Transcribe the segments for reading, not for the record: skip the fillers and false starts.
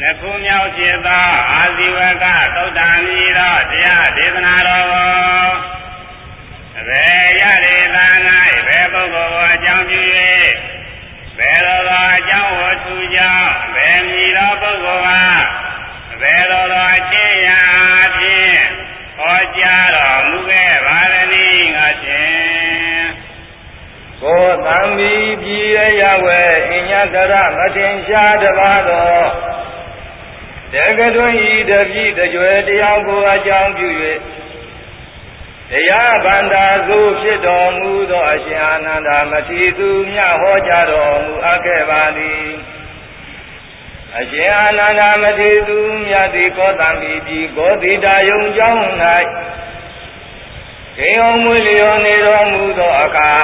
ခုမြောက်ဖြစ်သောအာဇီဝကသုတ္တံဤသောတရားဒေသနာတော်ကိုအဘယ်ရလေသာ၌ဘယ်ပုဂ္ဂိုလ်ကိုအကြောင်းပြု၍ဘယ်လိုသောအကြောင်းဝတ္ထုကြောင့်ဘယ်မည်သောပုဂ္ဂိုလ်ကဘယ်လိုသောအချင်းရာဖြင့်ဟောကြားတော်မူခဲ့ပါသနည်းငါဖြင့်ကိုသံဃီပြည်ရဝဲအညတရမထင်ရှားတပါသောတက္ကတွင်ဤတပိတကြွယ်တရားကိုအကြောင်းပြု၍တရားဗန္တာသို့ဖြစ်တော်မူသောအရှင်အာနန္ဒမထေရသူမြတ်ဟောကြားတော်မူအပ်ခဲ့ပါသည်အရှင်အာနန္ဒမထေရသူမြတ်သည်ကောသံပြည်ကောသီတာယုံကျောင်း၌ခေယုံမွေလျောနေတော်မူသောအခါ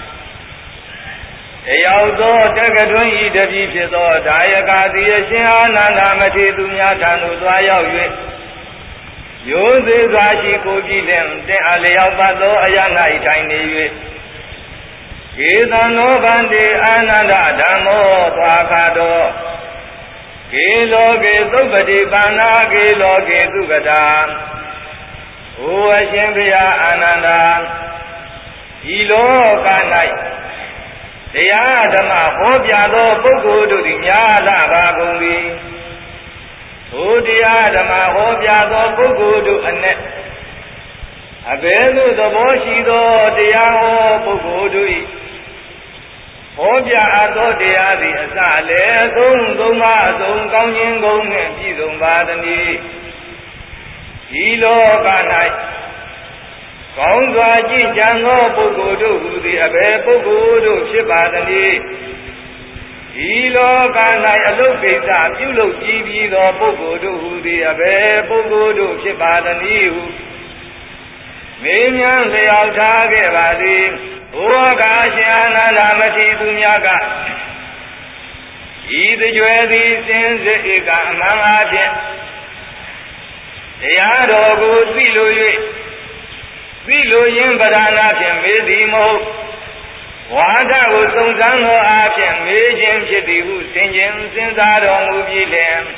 တယောက်သောတက္ကတွင်ဤတပိဖြစ်သောဒါယကသည်အရှင်အာနန္ဒမထေရသူမြတ်ထံသို့သွားရောက်၍ရိုးသေးစွာရှိကိုကြည့်လင်တင်အလျောက်ပတ်သောအရ၌ထိုင်နေ၍ကေသံနောဗန္တိအာနန္ဒဓမ္မောသွားခါတော်ကေလောကေသုပ္ပတိပါဏာကေလောကေသုကတာဟိုအရှင်ဘုရားအာနန္ဒာဒီလောက၌တရားဓမ္မဟောပြသောပုဂ္ဂိုလ်တို့သည်များလာပါကုန်သည်ဟိုတရားဓမ္မဟောပြသောပုဂ္ဂိုလ်တို့အနက်အဘယ်သို့သဘောရှိသောတရားဟောပုဂ္ဂိုလ်တို့၏ဟောပြအပ်သောတရားသည်အစလည်းအဆုံးသုံးပါးအဆုံးကောင်းခြင်းကုန်နှင့်ပြည့်စုံပါသနည်းဒီလောက၌ကောင်းစွာကြည်ကြံသောပုဂ္ဂိုလ်တို့ဟူသည်အဘယ်ပုဂ္ဂိုလ်တို့ဖြစ်ပါသနည်းဒီလောက၌အလုတ်ကိစ္စပြုလုပ်ကြည်ပြီးသောပုဂ္ဂိုလ်တို့ဟူသည်အဘယ်ပုဂ္ဂိုလ်တို့ဖြစ်ပါသနည်းဟုမေးမြန်းလျှောက်ထားခဲ့ပါသည်ဘုရားကရှင်အာနန္ဒမထေရသူများကဤတကြွယ်သည်စင်စစ်ဧကအမှန်အားဖြင့်တရားတော်ကိုသိလို၍သိလိုရင်းပဓာနာဖြင့်မေးသည်မဟုတ်ဝါဒကိုစုံစမ်းသောအားဖြင့်မေးခြင်းဖြစ်သည်ဟုသင်ခြင်းစဉ်းစားတော်မူပြီးလျှင်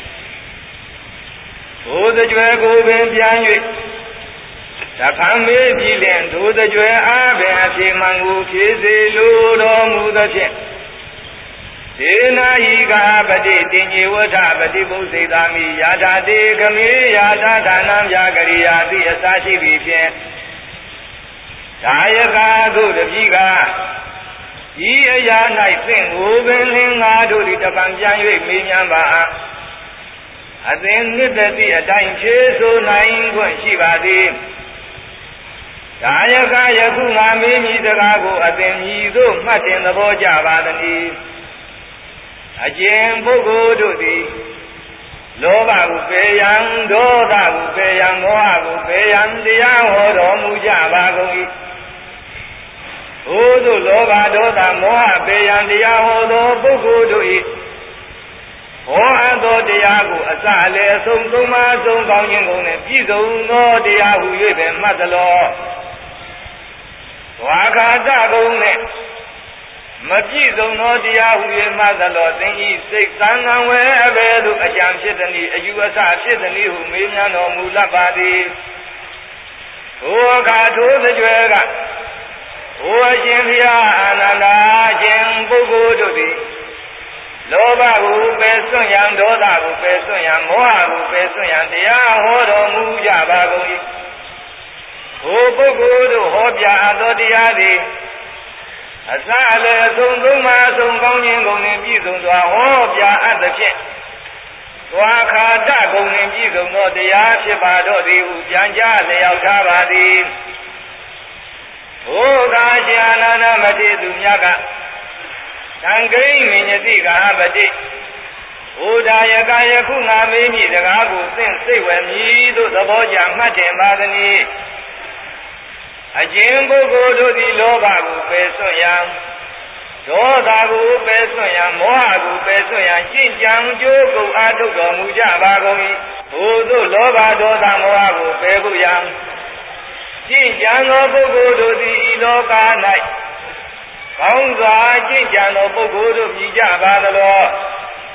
ဘုဒ္ဓကြွယ်ကိုပင်ပြန်၍တဖန်မေးပြီးလျှင်ဒုဒ္ဓကြွယ်အားပင်အဖြေမှန်ကိုဖြေစေလိုတော်မူသဖြင့်ဒေနာယိကပတိတင်ညေဝထပတိပုစေတာမိယာထာတေခမေယာထာဒါနံဗျာကရိယာတိအစရှိသည်ဖြင့်ဒါယကသို့တပိကဤအရာ၌သင်ကိုပင်လင်ငါတို့သည်တပံပြန်၍မေးမြန်းပါအသင်နှစ်သက်သည့်အတိုင်းဖြေဆိုနိုင်ခွင့်ရှိပါသည်ဒါယကယခုငါမေးမည်စကားကိုအသင်မြည်သို့မှတ်တင်သဘောကြပါသနည်းအကျဉ်ပုဂ္ဂိုလ်တို့သည်လောဘကိုပယ်ရန်ဒေါသကိုပယ်ရန်မောဟကိုပယ်ရန်တရားဟောတော်မူကြပါကုန်၏ဘုသို့လောဘဒေါသမောဟပယ်ရန်တရားဟောသောပုဂ္ဂိုလ်တို့၏ဟောအပ်သောတရားကိုအစလည်းအဆုံးသုံးပါးဆုံးကောင်းခြင်းကုန်နှင့်ပြည့်စုံသောတရားဟု၍ပင်မှတ်သလောဝါခာတကုန်နှင့်မပြည့်စုံသောတရားဟု၍မှသလောသင်ဤစိတ်သံဃံဝဲအဘယ်သို့အကြံဖြစ်သည်အယူအဆဖြစ်သည်ဟုမေးမြန်းတော်မူလပ်ပါသည်ဟိုအခါထိုးကြွယ်ကဟိုအရှင်ဘုရားအာနန္ဒာခြင်းပုဂ္ဂိုလ်တို့သည်လောဘကိုပယ်စွန့်ရန်ဒေါသကိုပယ်စွန့်ရန်မောဟကိုပယ်စွန့်ရန်တရားဟောတော်မူကြပါကုန်၏ဟိုပုဂ္ဂိုလ်တို့ဟောပြအပ်သောတရားသည်အစလည်းအဆုံးသုံးပါးအဆုံးကောင်းခြင်းကုန်နှင့်ပြည့်စုံစွာဟောပြအပ်သဖြင့်သွားခါတကုန်နှင့်ပြည့်စုံသောတရားဖြစ်ပါတော့သည်ဟုပြန်ကြားလျောက်ထားပါသည်ဘုရားရှင်အာနန္ဒမထေရသူများကသံဃိမင်းညတိကဟပတိဘုရားယကယခုငါမေးမိစကားကိုသင်စိတ်ဝယ်မည်သို့သဘောကြမှတ်တင်ပါသည်နိအကျဉ်ပုဂ္ဂိုလ်တို့သည်လောဘကိုပယ်စွန့်ရန်ဒေါသကိုပယ်စွန့်ရန်မောဟကိုပယ်စွန့်ရန်ကျင့်ကြံကြိုးကုန်အားထုတ်တော်မူကြပါကုန်၏ဘုသို့လောဘဒေါသမောဟကိုပယ်ဖို့ရန်ကျင့်ကြံသောပုဂ္ဂိုလ်တို့သည်ဤလောက၌ကောင်းစွာကျင့်ကြံသောပုဂ္ဂိုလ်တို့မြည်ကြပါသလော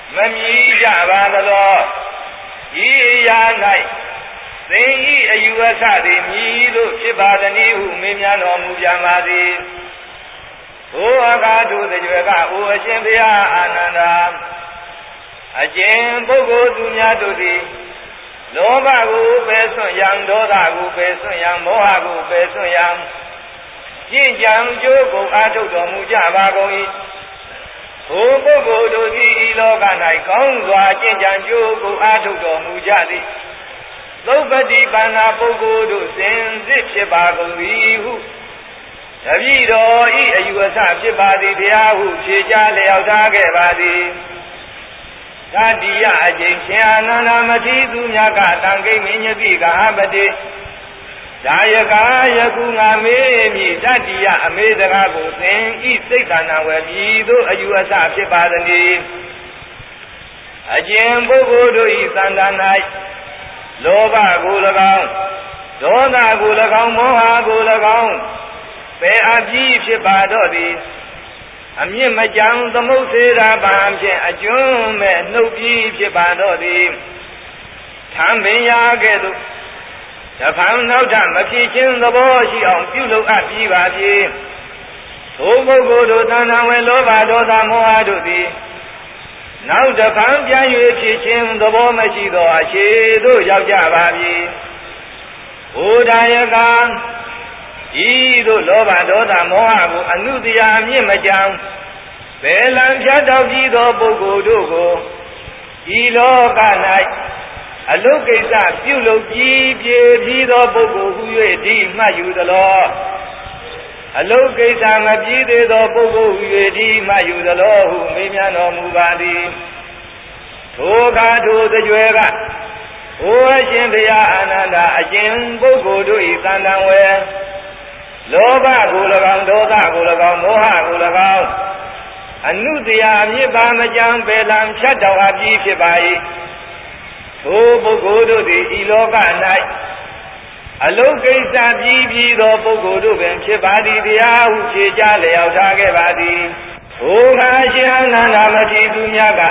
မမြည်ကြပါသလောဤရာ၌သင်ဤအယူအဆသည်မြည်လို့ဖြစ်ပါသည်ဟုမေးမြန်းတော်မူကြပါသည်ဘုရားကတို့တကြွယ်ကအိုအရှင်ဘုရားအာနန္ဒာအကျဉ်ပုဂ္ဂိုလ်သူများတို့သည်လောဘကိုပယ်စွန့်ရန်ဒေါသကိုပယ်စွန့်ရန်မောဟကိုပယ်စွန့်ရန်ကျင့်ကြံကြိုးကိုအားထုတ်တော်မူကြပါကုန်၏ဘုပုဂ္ဂိုလ်တို့သည်ဤလောက၌ကောင်းစွာကျင့်ကြံကြိုးကိုအားထုတ်တော်မူကြသည်သုပတိပန္နာပုဂ္ဂိုလ်တို့စင်စစ်ဖြစ်ပါကုန်၏ဟုတပည့်တော်ဤအယူအဆဖြစ်ပါသည်တရားဟုဖြေကြားလျောက်ထားခဲ့ပါသည်သတိယအကျင့်ရှင်အာနန္ဒမတိသူများကတံကိမင်းညတိကဟပတိဒါယကယခုငါမေးမြည်တတိယအမေတကားကိုသင်ဤစိတ်တဏ္ဍဝေမြည်သို့အယူအဆဖြစ်ပါသည်အကျင့်ပုဂ္ဂိုလ်တို့ဤသန္တာ၌လောဘကို၎င်းဒေါသကို၎င်းမောဟကို၎င်းပယ်အပ်ပြီးဖြစ်ပါတော့သည်အမြင့်မကြောင်သမုတ်စေတာပံဖြင့်အကျွမ်းမဲ့နှုတ်ပြီးဖြစ်ပါတော့သည်ထံပင်ရာကဲ့သို့တဖန်နောက်ထမဖြစ်ခြင်းသဘောရှိအောင်ပြုလုပ်အပ်ပြီးပါပြီထိုပုဂ္ဂိုလ်တို့တဏ္ဍဝေလောဘဒေါသမောဟတို့သည်နောက်တဖန်ပြန်၍ဖြစ်ခြင်းသဘောမရှိသောအခြေသို့ရောက်ကြပါပြီဘုဒ္ဓယကဤသို့လောဘဒေါသမောဟကိုအနုတ္တရာမြင့်မကြောင်ဘယ်လံဖြတ်တော်ပြီးသောပုဂ္ဂိုလ်တို့ကိုဤလောက၌အလုကိစ္စပြုလုပ်ပြီးပြေပြီးသောပုဂ္ဂိုလ်ဟု၍ဒီမှတ်ယူသလောအလုကိစ္စမပြီးသေးသောပုဂ္ဂိုလ်ဟု၍ဒီမှတ်ယူသလောဟုမေးမြန်းတော်မူပါသည်ထိုအခါထိုတကြွယ်ကအိုအရှင်ဘုရားအာနန္ဒာအကျဉ်ပုဂ္ဂိုလ်တို့၏သန္တံဝေလောဘကို၎င်းဒေါသကို၎င်းမောဟကို၎င်းအနုတ္တရာမြစ်ပါမကြံပယ်လံဖြတ်တော်အပ်ပြီးဖြစ်ပါ၏ထိုပုဂ္ဂိုလ်တို့သည်ဤလောက၌အလုကိစ္စပြီးသောပုဂ္ဂိုလ်တို့ပင်ဖြစ်ပါသည်တရားဟုဖြေကြားလျောက်ထားခဲ့ပါသည်ဘုရားရှင်အနန္ဒမတိသူများက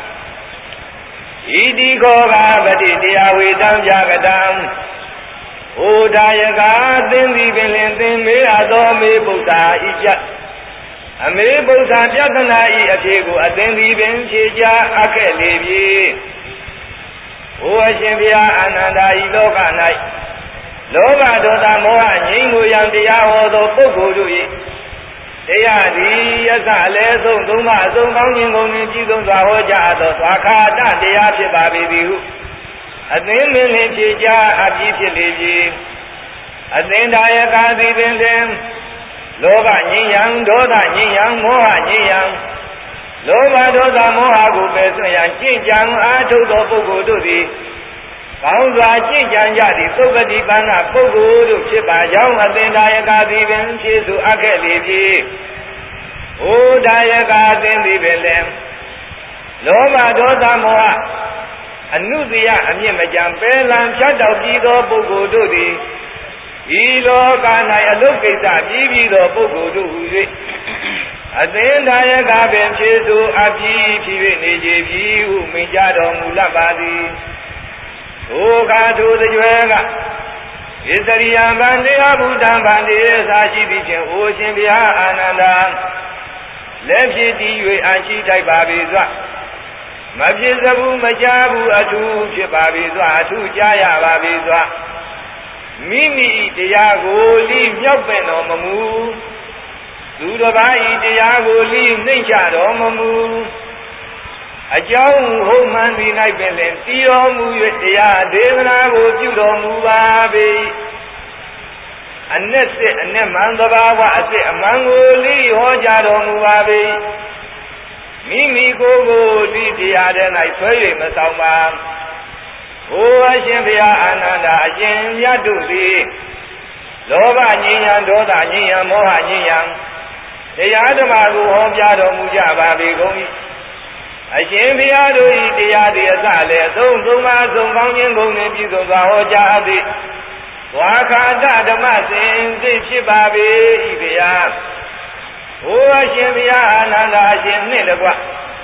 ဣတိခောကပတိတရားဝေတံပြကတံဩဒါယကသင်သည်ပင်လင်သင်မေးအပ်သောမေဗုဒ္ဓဤကြအမေဗုဒ္ဓပြဿနာဤအဖြေကိုအသင်သည်ပင်ဖြေကြားအပ်ခဲ့လေပြီဘုရားရှင်ဘုရားအာနန္ဒာဤလောက၌လောဘဒေါသမောဟငြိမ်းကိုရန်တရားဟောသောပုဂ္ဂိုလ်တို့၏တရားသည်အစအလဲဆုံးသုံးပါအစုံကောင်းခြင်းကုန်တွင်ပြည်စုံစွာဟောကြားသောသွားခာတတရားဖြစ်ပါပေသည်ဟုအသင်မင်းလင်ဖြေကြားအပ်ပြီးဖြစ်လေပြီအသင်ဒါယကသည်ပင်လင်လောဘငြိမ်းရန်ဒေါသငြိမ်းရန်မောဟငြိမ်းရန်လောဘဒေါသမောဟကိုပယ်စွန့်ရန်ကျင့်ကြံအားထုတ်သောပုဂ္ဂိုလ်တို့သည်ကောင်းစွာကျင့်ကြံကြသည့်သုပတိပန္နပုဂ္ဂိုလ်တို့ဖြစ်ပါကြောင်းအသင်ဒါယကသည်ပင်ဖြေဆိုအပ်ခဲ့လေပြီ။ဩဒါယကသင်သည်ပင်လည်းလောဘဒေါသမောဟအနုတ္တယအမြင့်မကြံပယ်လံဖြတ်တော်ပြီးသောပုဂ္ဂိုလ်တို့သည်ဤလောက၌အလုကိစ္စပြီးသောပုဂ္ဂိုလ်တို့ဟူ၍အသင်ဒါယကပင်ဖြေဆိုအပ်ပြီးဖြစ်၍နေကြပြီဟုမိန့်ကြားတော်မူလပ်ပါသည်။ဘုရားသူတကြွယ်ကဣသရိယံဗန္တေအဘုဒ္ဓံဗန္တေသာရှိသည်ဖြင့်အိုရှင်ဘုရားအာနန္ဒာလက်ဖြစ်တည်၍အရှိထိုက်ပါပေစွာမဖြစ်စဘူးမကြားဘူးအထူးဖြစ်ပါပေစွာအထူးကြားရပါပေစွာမိမိတရားကိုလိမြောက်ပင်တော်မမူသူတစ်ပါးဤတရားကိုလိနှိမ့်ချတော်မမူအကြောင်းဟုတ်မှန်သည်၌ပင်လင်တည်တော်မူ၍တရားဒေသနာကိုပြုတော်မူပါပေအ내စစ်အ내မှန်သဘာဝအစစ်အမှန်ကိုလိဟောကြားတော်မူပါပေမိမိကိုယ်ကိုဒီတရားထဲ၌ဆွဲ၍မဆောင်ပါဘုရားရှင်ဘုရားအာနန္ဒာအရှင်မြတ်တို့သည်လောဘငြိမ်းရန်ဒေါသငြိမ်းရန်မောဟငြိမ်းရန်တရားဓမ္မကိုဟောကြားတော်မူကြပါပေကုန်၏အရှင်ဘုရားတို့၏တရားသည်အစလည်းသုံးပါးသုံးကောင်းခြင်းကုန်တွင်ပြည့်စုံစွာဟောကြားသည်ဝါခာတဓမ္မစင်စစ်ဖြစ်ပါပေ၏ဘုရားဘုရားရှင်ဘုရားအာနန္ဒာအရှင်နှင့်တကွ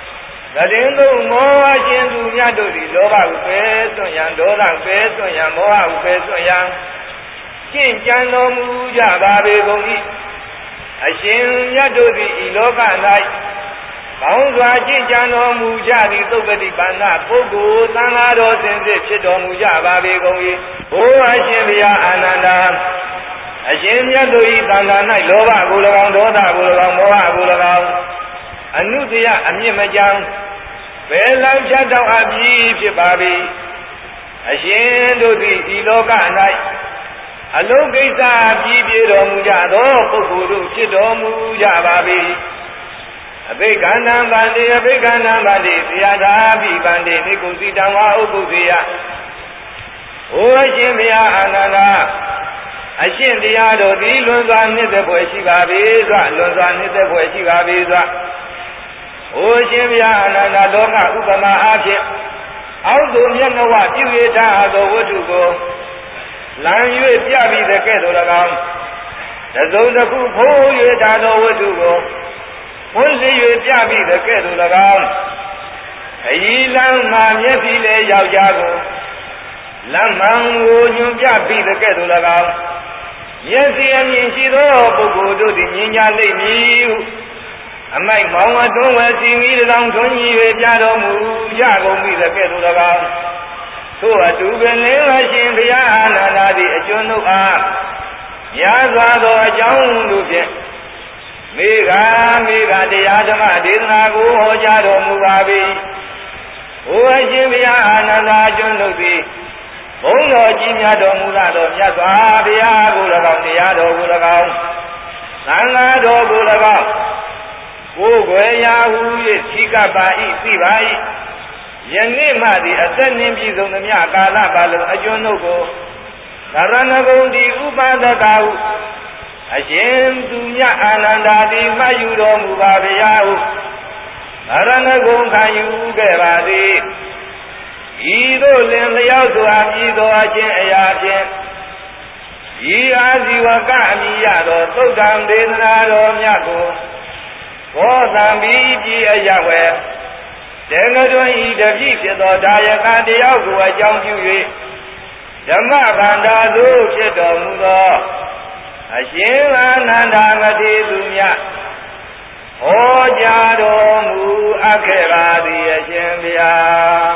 တင်းသုံးမောဟရှင်သူမြတ်တို့သည်လောဘကိုပယ်စွန့်ရန်ဒေါသကိုပယ်စွန့်ရန်မောဟကိုပယ်စွန့်ရန်ကျင့်ကြံတော်မူကြပါပေကုန်၏အရှင်မြတ်တို့သည်ဤလောက၌ကောင်းစွာကျင့်ကြံတော်မူကြသည့်သုပတိပန္နပုဂ္ဂိုလ်သံဃာတော်စင်စစ်ဖြစ်တော်မူကြပါပေကုန်၏ဘုရားအရှင်ဘုရားအာနန္ဒာအရှင်မြတ်တို့၏တဏ္ဍာ၌လောဘကို၎င်းဒေါသကို၎င်းမောဟကို၎င်းအနုတ္တယအမြင့်မကြံဘယ်လမ်းဖြတ်တော့အပြီးဖြစ်ပါပြီအရှင်တို့သည်ဒီလောက၌အလုံးကိစ္စပြီးပြတော်မူကြသောပုဂ္ဂိုလ်တို့ဖြစ်တော်မူကြပါပြီအဘိက္ခန္တံဗန္တိအဘိက္ခန္တံဗန္တိသယသာပိဗန္တိနိကုသိတံဝါဥပုသေယဟိုအရှင်ဘုရားအာနန္ဒာအရှင်တရားတော်သည်လွန်စွာနှစ်သက်ဖွယ်ရှိပါပေစွာလွန်စွာနှစ်သက်ဖွယ်ရှိပါပေစွာဟိုအရှင်ဘုရားအာနန္ဒာလောကဥပမာအားဖြင့်အောက်သို့မျက်နှာဝပြုရထားသောဝတ္ထုကိုလမ်း၍ပြပြီးတဲ့ကဲ့သို့၎င်းတစုံတစ်ခုဖိုး၍ထားသောဝတ္ထုကိုဖွင့်လျ၍ပြပြီးတဲ့ကဲ့သို့၎င်းခရီးလမ်းမှာမျက်စိလည်းယောက်ျားကိုလမ်းမှန်ကိုညွှန်ပြပြီးတဲ့ကဲ့သို့၎င်းမျက်စိအမြင်ရှိသောပုဂ္ဂိုလ်တို့သည်မြင်ကြလိမ့်မည်ဟုအမိုက်မောင်အတွင်းဝဲစီမီတောင်ထွန်းကြီး၍ပြတော်မူကြကုန်ပြီတဲ့ကဲ့သို့၎င်းသို့အတူပင်လင်းအရှင်ဘုရားအာနန္ဒာသည်အကျွန်ုပ်အားများစွာသောအကြောင်းတို့ဖြင့်မေဃတရားဓမ္မဒေသနာကိုဟောကြားတော်မူပါ၏။ဘုရားရှင်ဘုရားအာနန္ဒာကျွန်ုပ်သည်ဘုန်းတော်ကြီးများတော်မူလာသောမြတ်စွာဘုရားကို၎င်းတရားတော်ကို၎င်းသံဃာတော်ကို၎င်းကိုယ်ွယ်ရာဟု၍သိကပ်ပါ၏သိပါ၏ယနေ့မှသည်အသက်နှင်းပြည်စုံသမျှကာလပတ်လုံးအကျွန်ုပ်ကိုသရဏဂုံတိဥပါဒကဟုအရှင်သူမြတ်အာနန္ဒာသည်မှတ်ယူတော်မူပါဗျာဟုသရဏဂုံခံယူခဲ့ပါသည်ဤသို့လင်လျောက်စွာပြည်တော်အချင်းအရာဖြင့်ဤအာဇီဝကအမိရသောသုတ်တံဒေသနာတော်မြတ်ကိုဘောသံဘီကြီးအရဝဲတေငတွင်ဤတပိဖြစ်သောဒါယကတယောက်ကိုအကြောင်းပြု၍ဓမ္မဗန္တာသို့ဖြစ်တော်မူသောအရှင်အာနန္ဒာမထေရသူမြတ်ဟောကြားတော်မူအပ်ခဲ့ပါသည်အရှင်ဘုရား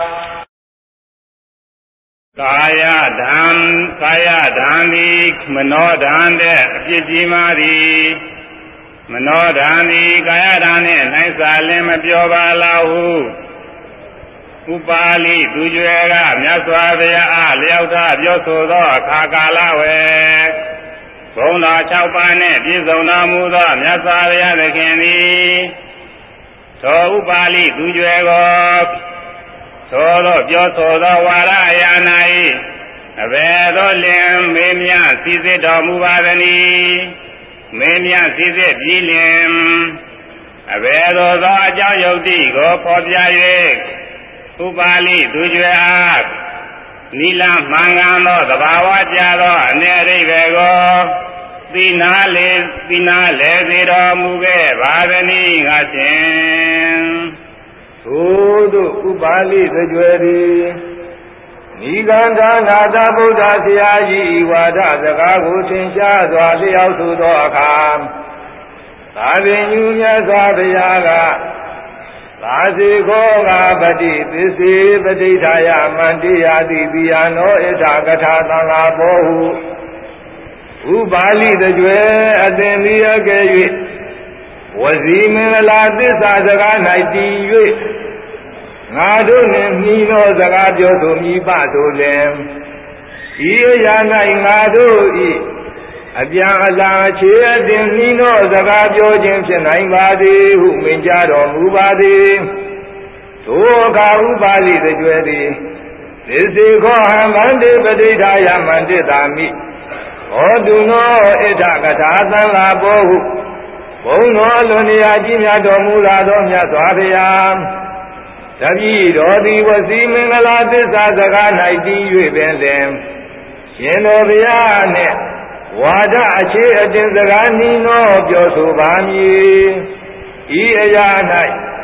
ကာယဓမ္မိမနောဓမ္မတဲ့အပြစ်ကြီးမာသည်မနောဓမ္မိကာယဓမ္မနှင့်နိုင်စာလင်းမပြောပါလားဟုဥပါလိသူကျွဲကမြတ်စွာဘုရားအားလျောက်ထားပြောဆိုသောအခါကာလဝေဘုံတော်6ပါးနှင့်ပြည့်စုံတော်မူသောမြတ်စွာဘုရားသခင်သည်သောဥပါလိသူကျွဲကိုသောသောပြောဆိုသောဝါရအရာ၌အဘယ်သို့လင်မေးမြစီစစ်တော်မူပါသနည်းမေးမြစီစစ်ပြီးလင်အဘယ်သို့သောအကြောင်းယုတ်တိကိုဖော်ပြ၍ဥပါလိသူကျွဲအားနိလမှန်ကန်သောသဘာဝကြသောအနေအရိပဲကိုသိနာလေစေတော်မူခဲ့ပါသနည်းငါဖြင့်သို့သောဥပါလိသူကျွဲသည်နိဂန္ဓနာသဗုဒ္ဓဆရာကြီးဝါဒစကားကိုသင်ရှားစွာလျောက်ဆိုသောအခါသာပင်ညူမြတ်စွာဘုရားကသာစီခောကပတိသစ္စေပဋိဌာယမန္တိယတိပိယနောဣဒကထာသံဃာဘောဟုဥပါလိတကြွယ်အသင်သည်အကဲ၍ဝစီမင်္ဂလာသစ္စာစကား၌တည်၍ငါတို့နှင့်မိသောစကားပြောဆိုမိပဆိုလင်ဤအရာ၌ငါတို့ဤအပြန်အလှန်အခြေအတင်နှီးသောစကားပြောခြင်းဖြစ်နိုင်ပါသည်ဟုမိန့်ကြားတော်မူပါသည်ထိုအခါဥပါလိတကြွယ်သည်သစ္စေခောဟံဗန္တိပဋိဌာယမန္တိတာမိဟောတုနောဣဒကထာသံဃာဘောဟုဘုံတော်လွန်ရာကြီးမြတ်တော်မူလာသောမြတ်စွာဘုရားတပည့်တော်သည်ဝစီမင်္ဂလာသစ္စာစကား၌တည်၍ပင်လင်ရှင်တော်ဘုရားနှင့်ဝါဒအခြေအတင်စကားနှီးနှောပြောဆိုပါမည်ဤအရာ၌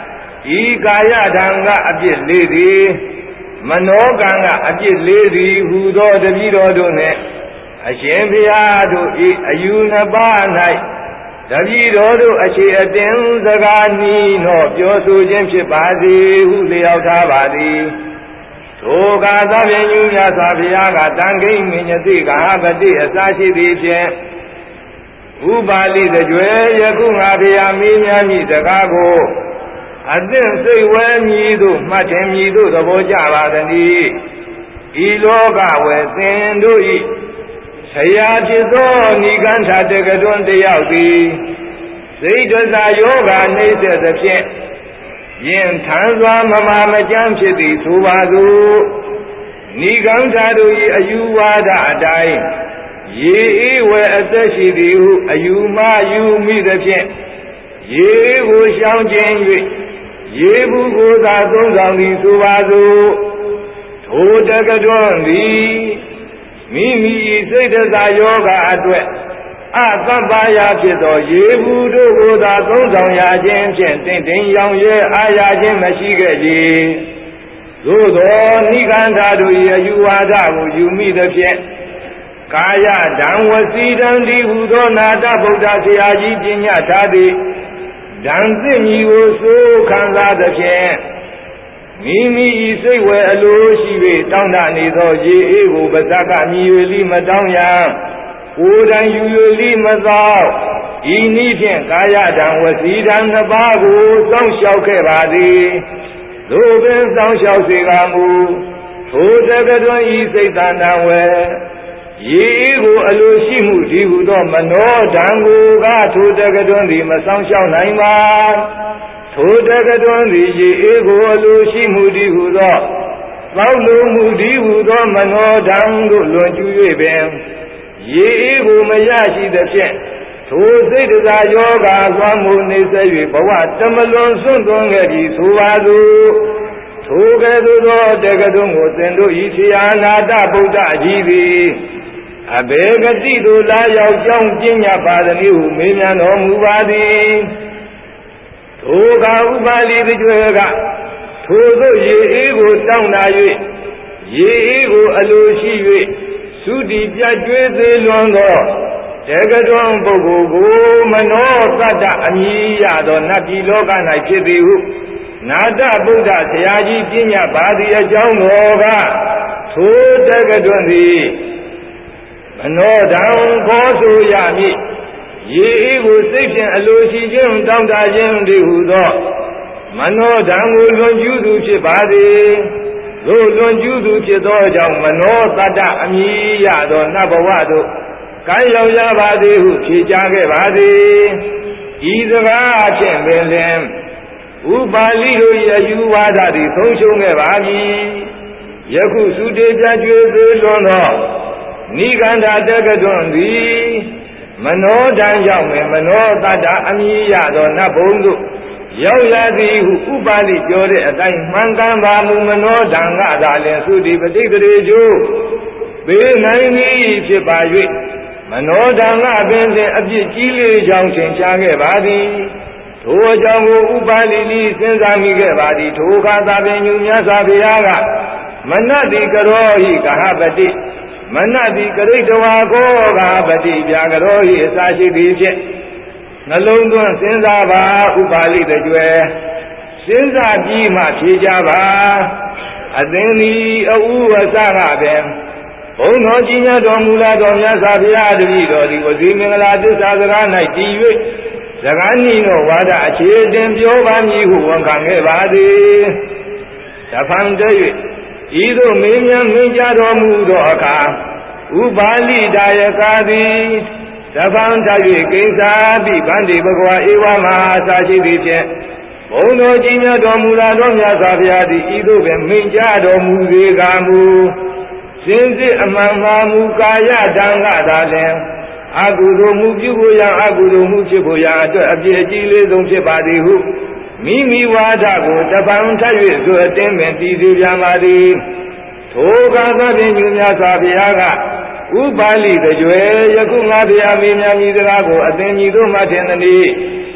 ဤကာယဓာန်ကအပြစ်လေးသည်မနောကံကအပြစ်လေးသည်ဟူသောတပည့်တော်တို့နှင့်အရှင်ဘုရားတို့ဤအယူနှစ်ပါး၌တပည့်တော်တို့အခြေအတင်စကားနီးနောပြောဆိုခြင်းဖြစ်ပါစေဟုလျောက်ထားပါသည်ထိုကာသဖြင့်ညူမြတ်စွာဘုရားကတန်ခိမင်းညတိကဟပတိအစာရှိသည်ဖြင့်ဥပါလိတကြွယ်ယခုငါဘုရားမေးမြန်းမိစကားကိုအသင့်စိတ်ဝဲမြည်သို့မှတ်ထင်မြည်သို့သဘောကျပါသည်ဤလောကဝယ်သင်တို့ဤဆရာဖြစ်သောနိဂန္ဓတက္ကတွန်းတယောက်သည်စိတ်တစားယောဂနှိမ့်သက်သဖြင့်ယင်ထမ်းစွာမမာမကြမ်းဖြစ်သည်ဆိုပါစို့နိဂန္ဓတို့၏အယူဝါဒအတိုင်းရေအေးဝယ်အသက်ရှိသည်ဟုအယူမှားယူမိသဖြင့်ရေကိုရှောင်ခြင်း၍ရေဘူးကိုသာသုံးဆောင်သည်ဆိုပါစို့ထိုတက္ကတွန်းသည်မိမိစိတ်တစားယောဂအတွက်အသဗ္ဗယဖြစ်သောရေဘူးတို့ကိုသာသုံးဆောင်ရခြင်းဖြင့်တင့်တယ်ရောင်ရဲအားရခြင်းမရှိခဲ့ကြသို့သောနိဂန္ဓတို့၏အယူဝါဒကိုယူမိသဖြင့်ကာယဓံဝစီတံဒီဟုသောနာတဗုဒ္ဓဆရာကြီးပညာထားသည်ဓံသစ်မြည်ကိုစိုးခံစားသဖြင့်မိမိ၏စိတ်ဝယ်အလိုရှိ၍တောင်းတနေသောရေအေးကိုပါဇက်ကမြည်၍လိမတောင်းရန်ကိုယ်တိုင်ယူ၍လိမသောဤနည်းဖြင့်ကာယဓံဝစီတံနှစ်ပါးကိုစောင့်ရှောက်ခဲ့ပါသည်သို့ပင်စောင့်ရှောက်စေကမူထိုတက္ကတွန်းဤစိတ်တဏ္ဍဝယ်ရေအေးကိုအလိုရှိမှုဒီဟုသောမနောဓံကိုကထိုတက္ကတွန်းသည်မဆောင်ရှောက်နိုင်ပါထိုတက္ကတွန်းသည်ရေအေးကိုအလိုရှိမှုဒီဟုသောသောက်လိုမှုဒီဟုသောမနောဓံတို့လွန်ကျူး၍ပင်ရေအေးကိုမရရှိသဖြင့်ထိုစိတ်တစားယောဂသွမ်းမှုနေဆက်၍ဘဝတမလွန်စွန့်သွန်းခဲ့ပြီးဆိုပါစို့ထိုကဲ့သို့သောတက္ကတွန်းကိုသင်တို့ဤဆရာနာတဗုဒ္ဓကြီးသည်အဘေဂတိသို့လာရောက်ကြောင်းပညာပါသနည်းဟုမေးမြန်းတော်မူပါသည်ထိုကဥပါလိတကြွယ်ကထိုသို့ရေအေးကိုတောင်းလာ၍ရေအေးကိုအလိုရှိ၍သုတိပြကျွေးသေးလွန်သောတက္ကတွန်းပုဂ္ဂိုလ်ကိုမနောသတ္တအမည်ရသောနတ်ပြည်လောက၌ဖြစ်သည်ဟုနာတဗုဒ္ဓဆရာကြီးပညာပါသည်အကြောင်းတော်ကထိုတက္ကတွန်းသည်မနောဓံခေါ်ဆိုရမည်ရေအေးကိုစိတ်ဖြင့်အလိုရှိခြင်းတောင်းတခြင်းတည်းဟုသောမနောဓံကိုလွန်ကျူးသူဖြစ်ပါသည်သို့လွန်ကျူးသူဖြစ်သောကြောင့်မနောတတ္တအမည်ရသောနတ်ဘဝသို့ကံရောက်ရပါသည်ဟုဖြေကြားခဲ့ပါသည်ဤစကားဖြင့်ပင်လင်ဥပါလိတို့၏အယူဝါဒသည်ဆုံးရှုံးခဲ့ပါပြီယခုသုတေပြကျွေသေးလွန်သောနိဂန္ဓတက္ကတွန်းသည်မနောဓာန်ကြောင့်ပင်မနောတတ္တအမည်ရသောနတ်ဘုံသို့ရောက်ရသည်ဟုဥပါလိပြောတဲ့အတိုင်းမှန်ကန်ပါမူမနောဓာန်ကသာလျှင်သုတိပဋိသေကျိုးပေးနိုင်မည်ဖြစ်ပါ၍မနောဓာန်ကပင်အပြစ်ကြီးလေးကြောင့်ထင်ရှားခဲ့ပါသည်ထိုအကြောင်းကိုဥပါလိလိစဉ်းစားမိခဲ့ပါသည်ထိုအခါသာပင်ညူမြတ်စွာဘုရားကမနတိကရောဟိကဟပတိမနတိကရိတဝါကောကပတိပြာကရောဟိအစာရှိသည်ဖြင့်နှလုံးသွင်းစဉ်းစားပါဥပါလိတကြွယ်စဉ်းစားပြီးမှဖြေကြပါအသင်သည်အဥဝဆကပင်ဘုံတော်ကြီးမြတ်တော်မူလာတော်မြတ်စွာဘုရားတပည့်တော်သည်ဝစီမင်္ဂလာသစ္စာစကား၌တည်၍စကားနည်းသောဝါဒအခြေတင်ပြောပါမည်ဟုဝန်ခံခဲ့ပါသည်တဖန်တည်းဤသို့မေးမြန်းမင်းကြတော်မူသောအခါဥပါလိဒါယကာသည်တဖန်ထ၍ကိစ္စာပိဗန္တိဘဂဝါဧဝမဟာစာရှိသည်ဖြင့်ဘုံတော်ကြီးမြတ်တော်မူလာတော်မြတ်စွာဘုရားသည်ဤသို့ပင်မင်းကြတော်မူစေကာမူစင်စစ်အမှန်မှမူကာယဓာန်ကသာလျှင်အကုသိုလ်မှုပြုဖို့ရန်အကုသိုလ်မှုဖြစ်ဖို့ရန်အတွက်အပြည့်အကြီးလေးဆုံးဖြစ်ပါသည်ဟုမိမိဝါဒကိုတပံထပ်၍ဆိုအတင်းပင်တည်စေပြန်ပါသည်ထိုကာသဖြင့်ညူမြတ်စွာဘုရားကဥပါလိတကြွယ်ယခုငါဘုရားမေးမြန်းမိစကားကိုအသင်ညီတို့မှထင်သည်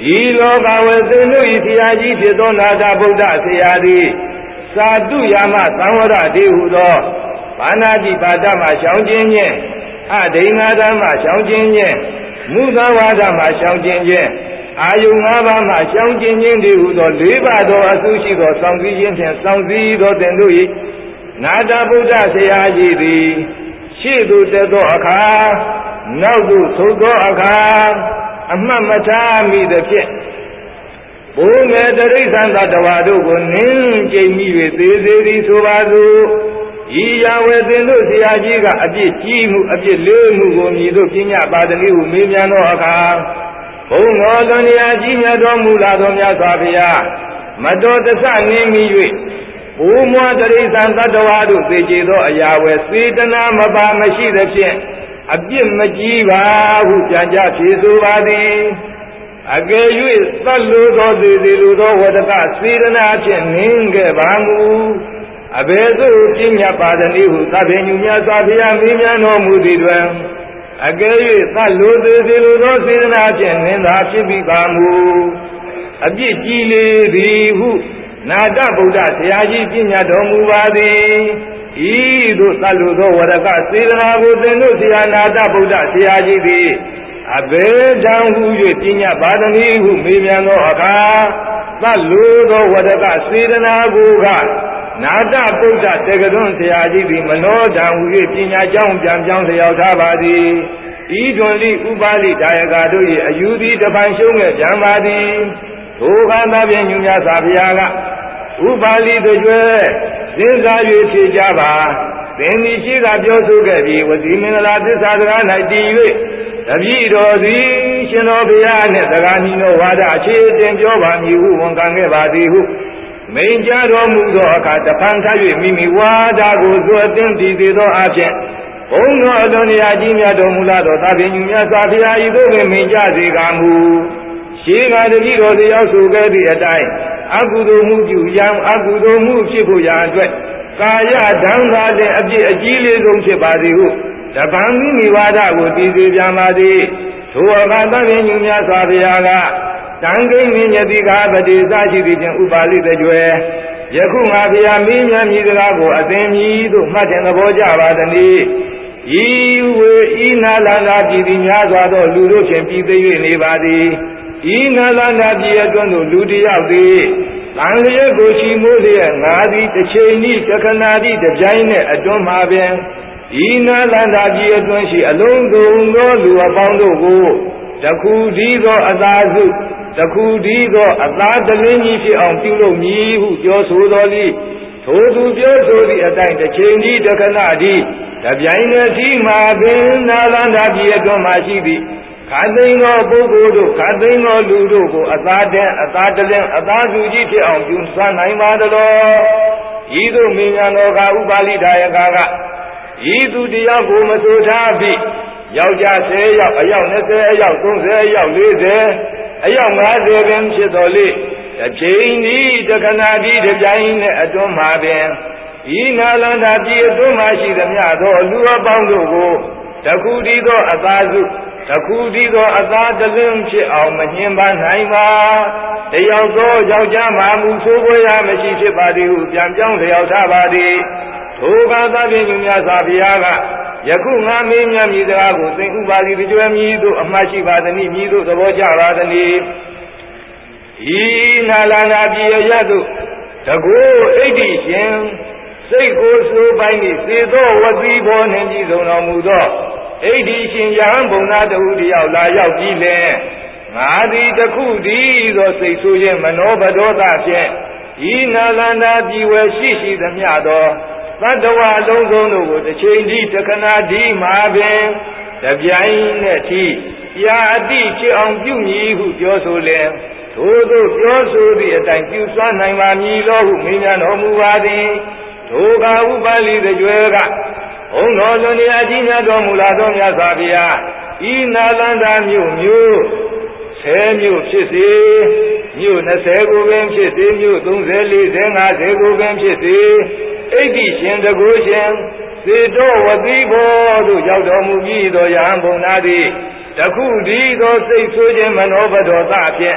ဤလောကဝေသင်တို့ဤဆရာကြီးဖြစ်သောနာထဗုဒ္ဓဆရာသည်သာတုယာမသံဝရတေဟုသောဘာနာတိပါဒမှရှောင်ခြင်းဖြင့်အဒိဏဓမ္မရှောင်ခြင်းဖြင့်မုသဝါဒမှရှောင်ခြင်းဖြင့်အာယု၅ပါးမှရှောင်ခြင်းခြင်းတေဟုသော၄ပါးသောအဆုရှိသောစောင့်စည်းခြင်းဖြင့်စောင့်စည်းသောသင်တို့၏နာထဗုဒ္ဓဆရာကြီးသည်ရှေ့သို့တက်သောအခါနောက်သို့ဆုတ်သောအခါအမှတ်မထားမိသဖြင့်ဘုံငယ်တိရစ္ဆာန်သတ္တဝါတို့ကိုနင်းကျိန်မိ၍သေးသေးသည်ဆိုပါစို့ဤရာဝေသင်တို့ဆရာကြီးကအပြစ်ကြီးမှုအပြစ်လေးမှုကိုမြည်တို့ပညာပါဒလိဟုမေးမြန်းသောအခါဘုံတော်လွန်ရာကြီးမြတ်တော်မူလာသောမြတ်စွာဘုရားမတော်တဆနင်းမိ၍ဘုံမွားတိရစ္ဆာန်သတ္တဝါတို့သိကြသောအရာဝေစေတနာမပါမရှိသဖြင့်အပြစ်မကြီးပါဟုပြန်ကြဖြေဆိုပါသည်အကယ်၍သတ်လိုသောသေးသေးလိုသောဝတ္တကစေတနာဖြင့်နင်းခဲ့ပါမူအဘယ်သို့ပညာပါဒနည်းဟုသဗ္ဗညုမြတ်စွာဘုရားမေးမြန်းတော်မူသည်တွင်အကယ်၍သတ်လိုသေးသေးလိုသောစေတနာဖြင့်နင်းသာဖြစ်ပြီးပါမူအပြစ်ကြီးလေသည်ဟုနာထဗုဒ္ဓဆရာကြီးပညာတော်မူပါသည်ဤသို့သတ်လိုသောဝရကစေတနာကိုသင်တို့ဆရာနာထဗုဒ္ဓဆရာကြီးသည်အဘယ်ကြောင့်ဟု၍ပညာပါဒနည်းဟုမေးမြန်းသောအခါသတ်လိုသောဝရကစေတနာကိုကနာထဗုဒ္ဓတက္ကတွန်းဆရာကြီးသည်မနောတံဟု၍ပညာကြောင့်ပြန်ပြောင်းလျောက်ထားပါသည်ဤတွင်လိဥပါလိဒါယကတို့၏အယူသည်တပိုင်ရှုံးခဲ့ပြန်ပါသည်ထိုအခါသဗ္ဗညုမြတ်စွာဘုရားကဥပါလိတို့ကျွဲစဉ်းစား၍ဖြေကြပါသင်သည်ရှိကပြောဆိုခဲ့ပြီးဝစီမင်္ဂလာသစ္စာစကား၌တည်၍တပည့်တော်သည်ရှင်တော်ဘုရားနှင့်စကားညီတော်ဝါဒအခြေတင်ပြောပါမည်ဟုဝန်ခံခဲ့ပါသည်ဟုမိန်ကြားတော်မူသောအခါတဖန်ထပ်၍မိမိဝါဒကိုသွတ်သိမ့်တည်သေးသောအဖြစ်ဘုန်းတော်အလွန်ရာကြီးမြတ်တော်မူလာသောသဗ္ဗညုမြတ်စွာဘုရား၏သို့ပင်မိန်ကြားစေကာမူရှိကတပည့်တော်တယောက်ဆိုခဲ့သည့်အတိုင်းအကုသိုလ်မှုပြုရန်အကုသိုလ်မှုဖြစ်ဖို့ရာအတွက်ကာယဒံသာတဲ့အပြစ်အကြီးလေးဆုံးဖြစ်ပါသည်ဟုတပံမိမိဝါဒကိုတည်စေပြန်ပါသည်ထိုအခါသဗ္ဗညုမြတ်စွာဘုရားကတံခိမင်းယတိကာပတိစရှိသည်ဖြင့်ဥပါလိတကြွယ်ယခုငါဘုရားမင်းမြတ်မြည်စကားကိုအသင်မြည်သို့မှတ်တင်သဘောကြပါသနည်းဤဝေဤနာလန္ဒာပြည်သည်များစွာသောလူတို့ဖြင့်ပြည်သိ၍နေပါသည်ဤနာလန္ဒာပြည်အတွင်းသို့လူတယောက်သည်တန်လျက်ကိုချီမိုးလျက်ငါသည်တစ်ချိန်ဤတခဏသည်တပြိုင်နက်အတွန်းမှာပင်ဤနာလန္ဒာပြည်အတွင်းရှိအလုံးစုံသောလူအပေါင်းတို့ကိုတခုတည်းသောအသာစုတခုတည်းသောအသာတလင်းကြီးဖြစ်အောင်ပြုလုပ်မည်ဟုပြောဆိုတော်လီထိုသူပြောဆိုသည့်အတိုင်းတစ်ချိန်ဤတခဏသည်တပြိုင်နက်စီမှာပင်နာလန္ဒာပြည်အတွင်းမှာရှိသည့်ခါသိန်းသောပုဂ္ဂိုလ်တို့ခါသိန်းသောလူတို့ကိုအသာတည်းအသာတလင်းအသာစုကြီးဖြစ်အောင်ပြုစွမ်းနိုင်ပါသလောဤသို့မြင်ညာတော်ကဥပါလိဒါယကဤသူတရားကိုမဆိုထားပြီးယောက်ျား10ယောက်အယောက်20အယောက်30အယောက်40အယောက်50ပင်ဖြစ်တော်လေတစ်ချိန်ဤတခဏဒီတစ်ပြိုင်နဲ့အတွန်းမှာပင်ဤနာလန္ဒာပြည်အတွန်းမှာရှိသမျှသောလူအပေါင်းတို့ကိုတခုတည်းသောအသာစုတခုတည်းသောအသာတလင်းဖြစ်အောင်မညှဉ်းပန်းနိုင်ပါတယောက်သောယောက်ျားမှမူဆိုးပွဲရမရှိဖြစ်ပါသည်ဟုပြန်ပြောင်းလျောက်ထားပါသည်ထိုကသဗ္ဗညုမြတ်စွာဘုရားကယခုငါမင်းမြတ်မြည်စကားကိုသင်ဥပါလိတကြွယ်မြည်သို့အမှတ်ရှိပါသနည်းမြည်သို့သဘောကျပါသနည်းဤနာလန္ဒာပြည်ရသို့တကူဣတိရှင်စိတ်ကိုစိုးပိုင်းနှင့်သေသောဝတိဘောနှင့်ကြည်စုံတော်မူသောဣတိရှင်ယဟန်ဘုံသားတဟုတယောက်လာရောက်ပြီးလင်ငါသည်တခုတည်းသောစိတ်ဆိုးခြင်းမနောဘဒေါသဖြင့်ဤနာလန္ဒာပြည်ဝယ်ရှိသမျှသောသတ္တဝါလုံးစုံတို့ကိုတစ်ချိန်ဒီတစ်ခဏဒီမှာပင်တပြိုင်နက်ထိယာအတိဖြစ်အောင်ပြုမည်ဟုပြောဆိုလင်ထို့သောပြောဆိုသည့်အတိုင်းပြုစွမ်းနိုင်ပါမည်လို့ဟုမေးမြန်းတော်မူပါသည်ထိုကဥပါလိတကြွယ်ကဘုန်းတော်လွန်ရာကြီးများတော်မူလာသောမြတ်စွာဘုရားဤနာလန္ဒာမြို့10မြို့ဖြစ်စေမြို့20ကိုပင်ဖြစ်စေမြို့30 40 50ကိုပင်ဖြစ်စေဣတိရှင်တကူရှင်စေတောဝတိဘောသို့ရောက်တော်မူပြီးသောယဟန်ဘုံသားသည်တခုတည်းသောစိတ်ဆိုးခြင်းမနောဘဒေါသဖြင့်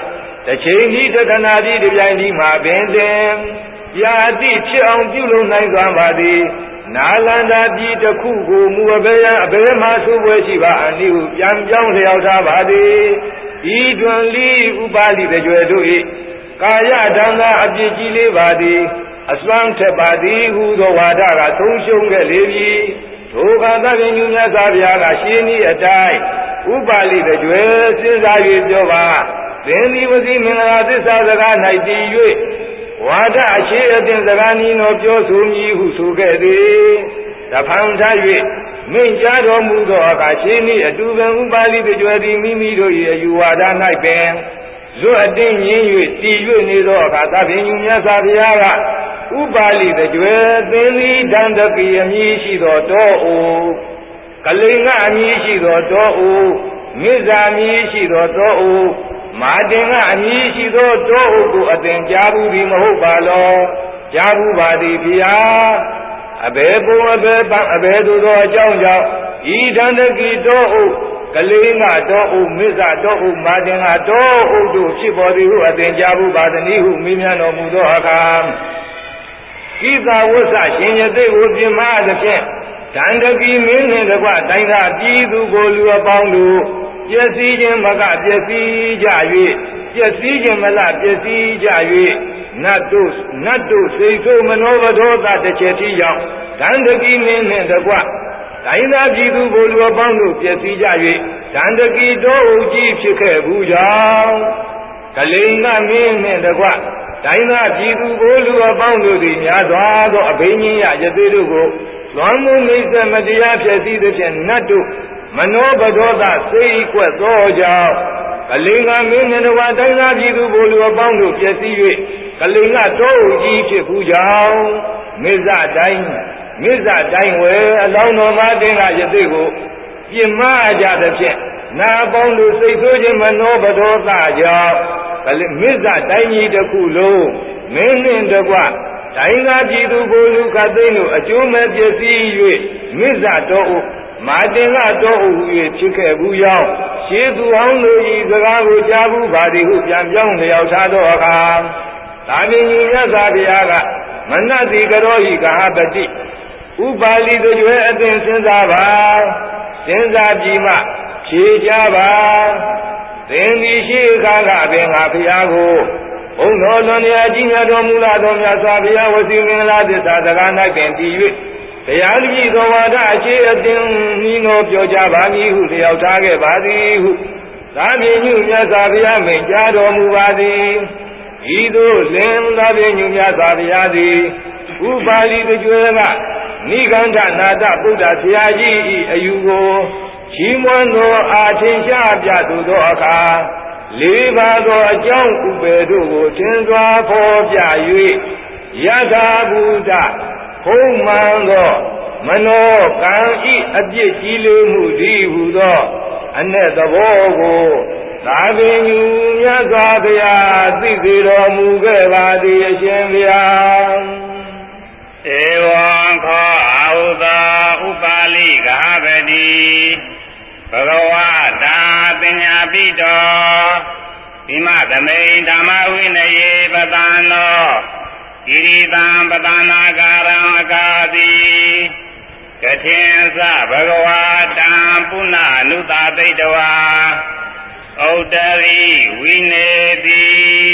တချိန်ဒီတခဏဒီတပြိုင်ဒီမှာပင်စဉ်ယာတိဖြစ်အောင်ပြုလုပ်နိုင်စွာပါသည်နာလန္ဒာပြည်တစ်ခုကိုမူအဘယအဘယ်မှဆိုပွဲရှိပါအနိဟုပြန်ပြောင်းလျောက်ထားပါသည်ဤတွင်လီဥပါလိတကြွယ်တို့၏ကာယဒံသာအပြစ်ကြီးလေးပါသည်အစွမ်းထက်ပါသည်ဟုသောဝါဒကသုံးရှုံးခဲ့လေပြီထိုကသဗ္ဗညုမြတ်စွာဘုရားကရှင်းဤအတိုင်းဥပါလိတကြွယ်စဉ်းစား၍ပြောပါသင်ဒီဝစီမင်္ဂလာသစ္စာစကား၌တည်၍ဝါဒအခြေအတင်စကားနီတော်ပြောဆိုမည်ဟုဆိုခဲ့သည်တဖန်ထား၍မိန့်ကြားတော်မူသောအခါရှင်းဤအတူပင်ဥပါလိတကြွယ်သည်မိမိတို့၏အယူဝါဒ၌ပင်ဇွတ်အတင်းရင်း၍တည်၍နေသောအခါသဗ္ဗညုမြတ်စွာဘုရားကဥပါလိတကြွယ်သင်သည်ဒန္တပိအမည်ရှိသောတောအိုကလိန်ကအမည်ရှိသောတောအိုမြစ္ဆာအမည်ရှိသောတောအိုမာတင်ကအမည်ရှိသောတောအိုကိုအသင်ကြားဘူးသည်မဟုတ်ပါလောကြားဘူးပါသည်ဖျားအဘယ်ပုံအဘယ်ပံအဘယ်သို့သောအကြောင်းကြောင့်ဤဒန္တကိတောအိုကလေးကတော့အိုမစ္ဆာတော့အိုမာတင်ကတော့အိုတို့ဖြစ်ပေါ်သည်ဟုအသင်ကြားဘူးပါသည်ဟုမိမြန်းတော်မူသောအခါကိသာဝဆရှင်ရသေးကိုပြမသဖြင့်ဒန္တကိမင်းနှင့်တကွတိုင်းသာပြည်သူကိုလူအပေါင်းတို့ပျက်စီးခြင်းမကပျက်စီးကြ၍ပျက်စီးခြင်းမလားပျက်စီးကြ၍နတ်တို့စိတ်ဆိုးမနောဘဒောသတစ်ချက်တိရောက်ဒန္တကိမင်းနှင့်တကွတိုင်းသာပြည်သူကိုလူအပေါင်းတို့ပျက်စီးကြ၍ဒန္တကိတောအုပ်ကြီးဖြစ်ခဲ့ဘူးကြောင့်ကလိန်ကမင်းနှင့်တကွတိုင်းသာပြည်သူကိုလူအပေါင်းတို့သည်များစွာသောအဘိညာဉ်ရယသိတို့ကိုလွန်မှုမိစ္ဆမတရားဖြစ်သည့်ဖြင့်နတ်တို့မနောဘဒောသစိတ်ကွက်သောကြောင့်ကလိန်ကမင်းနှင့်တကွတိုင်းသာပြည်သူကိုလူအပေါင်းတို့ပျက်စီး၍ကလိန်ကတောအုပ်ကြီးဖြစ်ဘူးကြောင့်မစ္ဆတိုင်းဝယ်အလောင်းတော်မတင်ကယသိကိုပြင်းမကြသဖြင့်နာပေါင်းတို့စိတ်ဆိုးခြင်းမနောဘဒောသကြောင့်မစ္ဆတိုင်းကြီးတစ်ခုလုံးမင်းနှင့်တကွတိုင်းသာပြည်သူကိုလူခတ်သိမ်းတို့အကျိုးမဲ့ပျက်စီး၍မစ္ဆတော်ဥမာတင်ကတော်ဥ၍ဖြစ်ခဲ့ဘူးကြောင့်ရှေးသူဟောင်းတို့ဤစကားကိုကြားဘူးပါသည်ဟုပြန်ပြောင်းလျောက်ထားသောအခါသာမင်ကြီးမြတ်စွာဘုရားကမနတိကရောဟိကဟပတိဥပါလိတကြွယ်အသင်စဉ်းစားပါစဉ်းစားပြီးမှဖြေကြပါသင်ဒီရှိခါကပင်ငါဘုရားကိုဘုံတော်လွန်ရာကြီးမြတ်တော်မူလာတော်မြတ်စွာဘုရားဝစီမင်္ဂလာသစ္စာစကား၌ပင်တည်၍တရားလူကြီးတော်ဝါဒအခြေအသင်နှီးတော်ပြောကြပါမည်ဟုလျောက်ထားခဲ့ပါသည်ဟုသာမင်ညုမြတ်စွာဘုရားမိန့်ကြားတော်မူပါသည်ဤသို့လင်သာမင်ညုမြတ်စွာဘုရားသည်ဥပါလိတကြွယ်ကနိဂန္ဓနာတဗုဒ္ဓဆရာကြီး၏အယူကိုချီးမွမ်းသောအာထင်ရှားပြသူသောအခါလေးပါးသောအကြောင်းဥပ္ပေတို့ကိုသင်စွာဖော်ပြ၍ယထာဘုဒ္ဓဟုံးမှန်သောမနောကံဤအပြစ်ကြီးလေးမှုသည်ဟူသောအ내သဘောကိုသာဝေညူမြတ်စွာဘုရားသိစေတော်မူခဲ့ပါသည်အရှင်ဘုရားဧဝံခောအာဟုသောဥပါလိကဟပတိဘဂဝတာပညာပိတောဓိမသမိန်ဓမ္မဝိနယေပတံနောဣရိတံပတနာကာရံအကာတိကထေသဘဂဝတံပုဏ္ဏအနုတာတိတဝါဩတ္တရိဝိနေတိ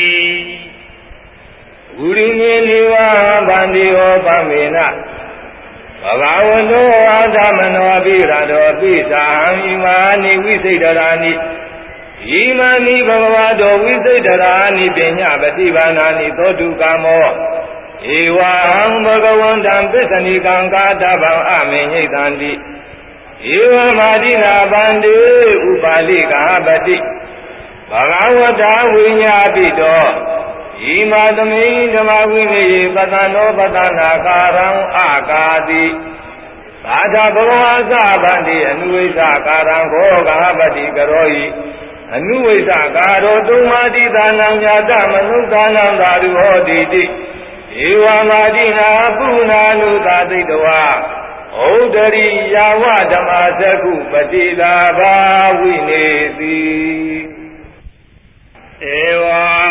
ဝုရိမေနိဝါဗန္တိဟောပမေနဘဂဝတောအာသမနောအပိရတောပိသာဟံဣမာနိဝိစိတရာနိဣမာနိဘဂဝတောဝိစိတရာနိပညာပฏิဘာနာနိသောတုကာမောဧဝံဘဂဝန္တံပစ္စနိကံကာတဗံအမေညိတံတိဧဝမာတိနာဗန္တိဥပါလိကဟပတိဘဂဝတာဝိညာပိတောဣမာသမိဓမ္မဝိနယေပတနောပတနာကာရံအာကာတိသာဓဘဂဝါသဗန္တိအနုဝိသကာရံခောကဟပတိကရောဟိအနုဝိသကာရောတုမာတိသာနံညာတမနုဿာနံသာရုဟောတိတိဧဝမာတိနာပုဏ္ဏနုသာတိတဝါဩဒရိယာဝဓမ္မစကုပတိသာဘာဝိနေတိဧဝံ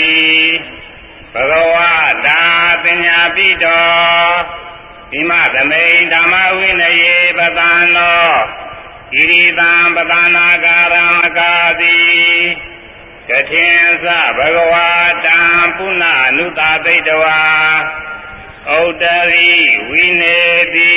ဘဂဝါတာပညာပိတောဣမသမိန်ဓမ္မဝိနယေပတံနောဣရိတံပတနာကာရံအကာတိကထေသဘဂဝါတံပုဏ္ဏအနုတာသိတဝါဥတ္တရိဝိနေတိ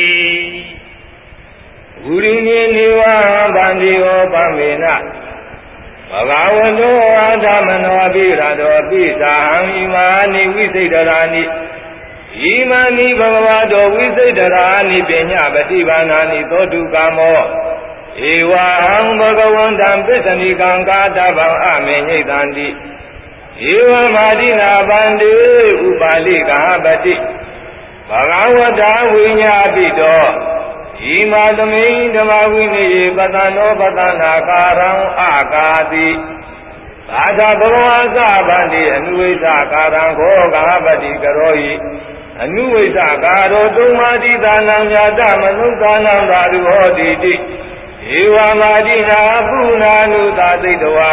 ဂုရိနိနိဝါဗန္တိဟောပမေနဘဂဝတောအာဓမ္မနောအပိရတောပိသာဟံဣမာနိဝိစိတရာနိဣမာနိဘဂဝတောဝိစိတရာနိပညာပฏิဘာနာနိသောတုကာမောဧဝဟံဘဂဝန္တံပစ္စနိကံကာတဗံအမေညိတံတိဧဝမာတိနာဗန္တိဥပါလိကာပတိဘဂဝတာဝိညာပိတောဣမာသမိန်ဓမ္မဝိနယေပတံနောပတနာကာရံအာကာတိသာသဘဂဝါသဗန္တိအနုဝိသကာရံခောကာပတိကရောဟိအနုဝိသကာရောတုံမာတိသာနံညာတမနုသာနံသာရုဟောတိတိဧဝမာတိနာပုနာနုသာသိတဝါ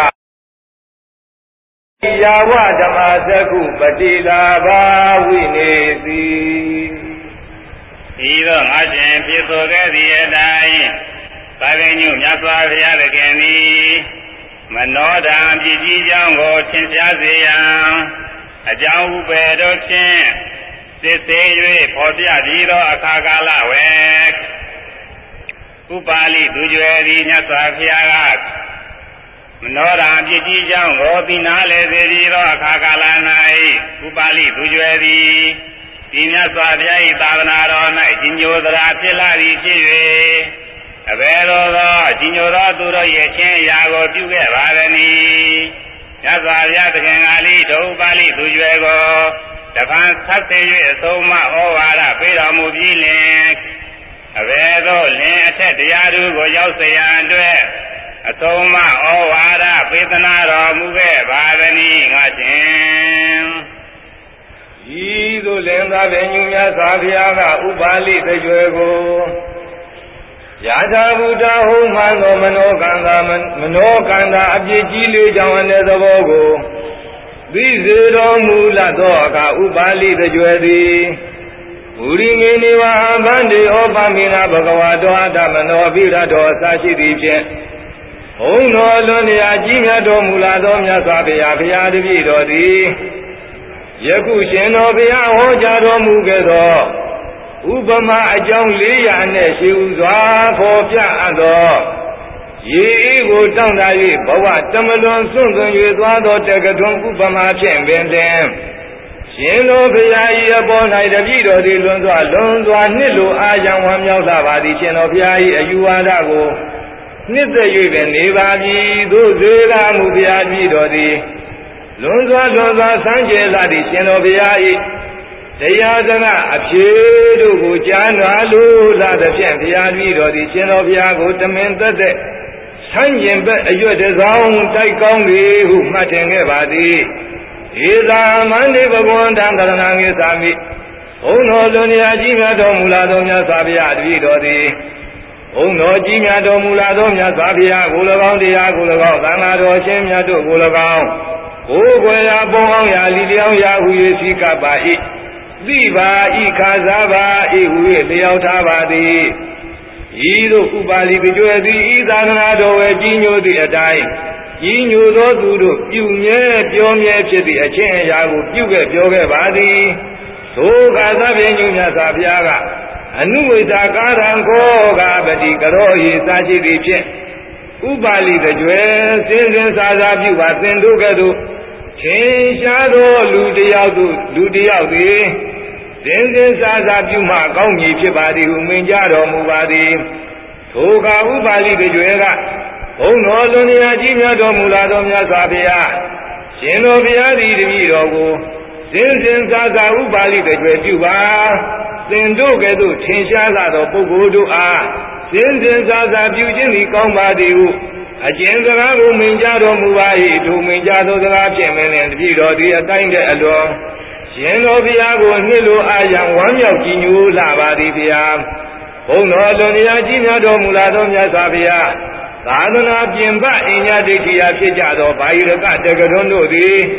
ယာဝဓမ္မသကုပတိလာဘာဝိနေတိဤသို့ငါရှင်ဖြစ်ဆိုခဲ့သည့်အတိုင်းသာဝေညုမြတ်စွာဘုရားသခင်သည်မနောဓာပြည့်ကြီးကြောင်းကိုသင်ကြားစေရန်အကြောင်းဥပေတို့ဖြင့်စစ်သေး၍ဖော်ပြပြီးသောအခါကာလဝေဥပါလိသူကျွယ်သည်မြတ်စွာဘုရားကမနောဓာပြည့်ကြီးကြောင်းကိုသိနာလေစေပြီးသောအခါကာလ၌ဥပါလိသူကျွယ်သည်ဒီမြတ်စွာဘုရား၏သာသနာတော်၌ကြီးညိုသရာဖြစ်လာသည်ဖြစ်၍အဘယ်လိုသောကြီးညိုသောသူတို့ရဲ့ချင်းရာကိုပြုခဲ့ပါသနည်းမြတ်စွာဘုရားသခင်ကလေးဒုပါဠိသူကျွယ်ကိုတပန်ဆက်သေး၍အဆုံးမဩဝါဒပေးတော်မူပြီးလင်အဘယ်သို့လင်အထက်တရားသူကိုရောက်စေရန်အတွက်အဆုံးမဩဝါဒပေးသနာတော်မူခဲ့ပါသနည်းငါရှင်ဤသို့လင်သာပင်ညူများစွာဘုရားကဥပါလိတကြွယ်ကိုယာသာဘုဒ္ဓဟုမှန်သောမနောကန္တာအပြစ်ကြီးလေးကြောင့်အနေသဘောကိုသိစေတော်မူလသောအခါဥပါလိတကြွယ်သည်ဘူရိငိနေဝအဘန္တိဩပမိနာဘဂဝါတောအတ္တမနောပိရတောအစရှိသည်ဖြင့်ဘုံတော်လွန်လျာကြီးမြတ်တော်မူလာသောမြတ်စွာဘုရားဘုရားတပည့်တော်သည်ယခုရှင်တော်ဘုရားဟောကြားတော်မူခဲ့သောဥပမာအကြောင်း400နဲ့ရှိဥစွာဖော်ပြအပ်သောရေအေးကိုတောင့်တ၍ဘဝတမလွန်စွန့်သွန်၍သွားသောတက္ကထွန်းဥပမာဖြင့်ပင်လင်ရှင်တော်ဘုရား၏အပေါ်၌တပည့်တော်သည်လွန်စွာနှစ်လိုအားရန်ဝမ်းမြောက်လာပါသည်ရှင်တော်ဘုရား၏အယူဝါဒကိုနှစ်သက်၍ပင်နေပါပြီသို့စေကားမူဘုရားတပည့်တော်သည်လွန်စွာစမ်းကြယ်လာသည့်ရှင်တော်ဘုရား၏တရားစကားအဖြေတို့ကိုကြားနာလို့လာသဖြင့်ဘုရားတပည့်တော်သည်ရှင်တော်ဘုရားကိုတမင်သက်သက်ဆန်းကျင်ဘက်အရွက်တစောင်းတိုက်ကောင်းလေဟုမှတ်ထင်ခဲ့ပါသည်ဧသာမန္တိဘဂဝန္တံသရဏံငေသာမိဘုံတော်လွန်ရာကြီးမြတ်တော်မူလာသောမြတ်စွာဘုရားတပည့်တော်သည်ဘုံတော်ကြီးမြတ်တော်မူလာသောမြတ်စွာဘုရားကို၎င်းတရားကို၎င်းသံဃာတော်ရှင်မြတ်တို့ကို၎င်းကိုယ်ွယ်ရာပုံအောင်ရာလီလျောင်းရာဟူ၍စီကပ်ပါ၏သိပါ၏ခါစားပါ၏ဟူ၍လျောက်ထားပါသည်ဤသို့ဥပါလိကြွယ်သည်ဤသာသနာတော်ဝယ်ကြီးညိုသည့်အတိုင်းကြီးညိုသောသူတို့ပြုမြဲပြောမြဲဖြစ်သည့်အချင်းအရာကိုပြုခဲ့ပြောခဲ့ပါသည်သို့ကာသဗ္ဗညုမြတ်စွာဘုရားကအနုဝိသကာရံခောကပတိကရောဟိစာရှိသည်ဖြင့်ဥပါလိကြွယ်စဉ်စားပြုပါသင်တို့ကဲ့သို့ထင်ရှားသောလူတယောက်သည်စဉ်စားပြုမှကောင်းမည်ဖြစ်ပါသည်ဟုမိန့်ကြားတော်မူပါသည်ထိုကဥပါလိကြွယ်ကဘုံတော်လွန်ရာကြီးမြတ်တော်မူလာသောမြတ်စွာဘုရားရှင်တော်ဘုရားသည်တပည့်တော်ကိုစဉ်စားဥပါလိကြွယ်ပြုပါသင်တို့ကဲ့သို့ထင်ရှားလာသောပုဂ္ဂိုလ်တို့အားစဉ်စားပြုခြင်းသည်ကောင်းပါသည်ဟုအကျဉ်းစကားကိုမိန့်ကြားတော်မူပါ၏ထိုမိန့်ကြားသောစကားဖြင့်မင်းလည်းတပည့်တော်သည်အတိုင်းတဲ့အလွန်ရှင်တော်ဘုရားကိုနှစ်လိုအားရန်ဝမ်းမြောက်ကြည်ညိုလာပါသည်ဘုရားဘုံတော်လွန်ရာကြီးမြတ်တော်မူလာသောမြတ်စွာဘုရားသာသနာပြင်ပအင်ညာဒိဋ္ဌိယဖြစ်ကြသောဘာယိရကတက္ကထွန်းတို့သည်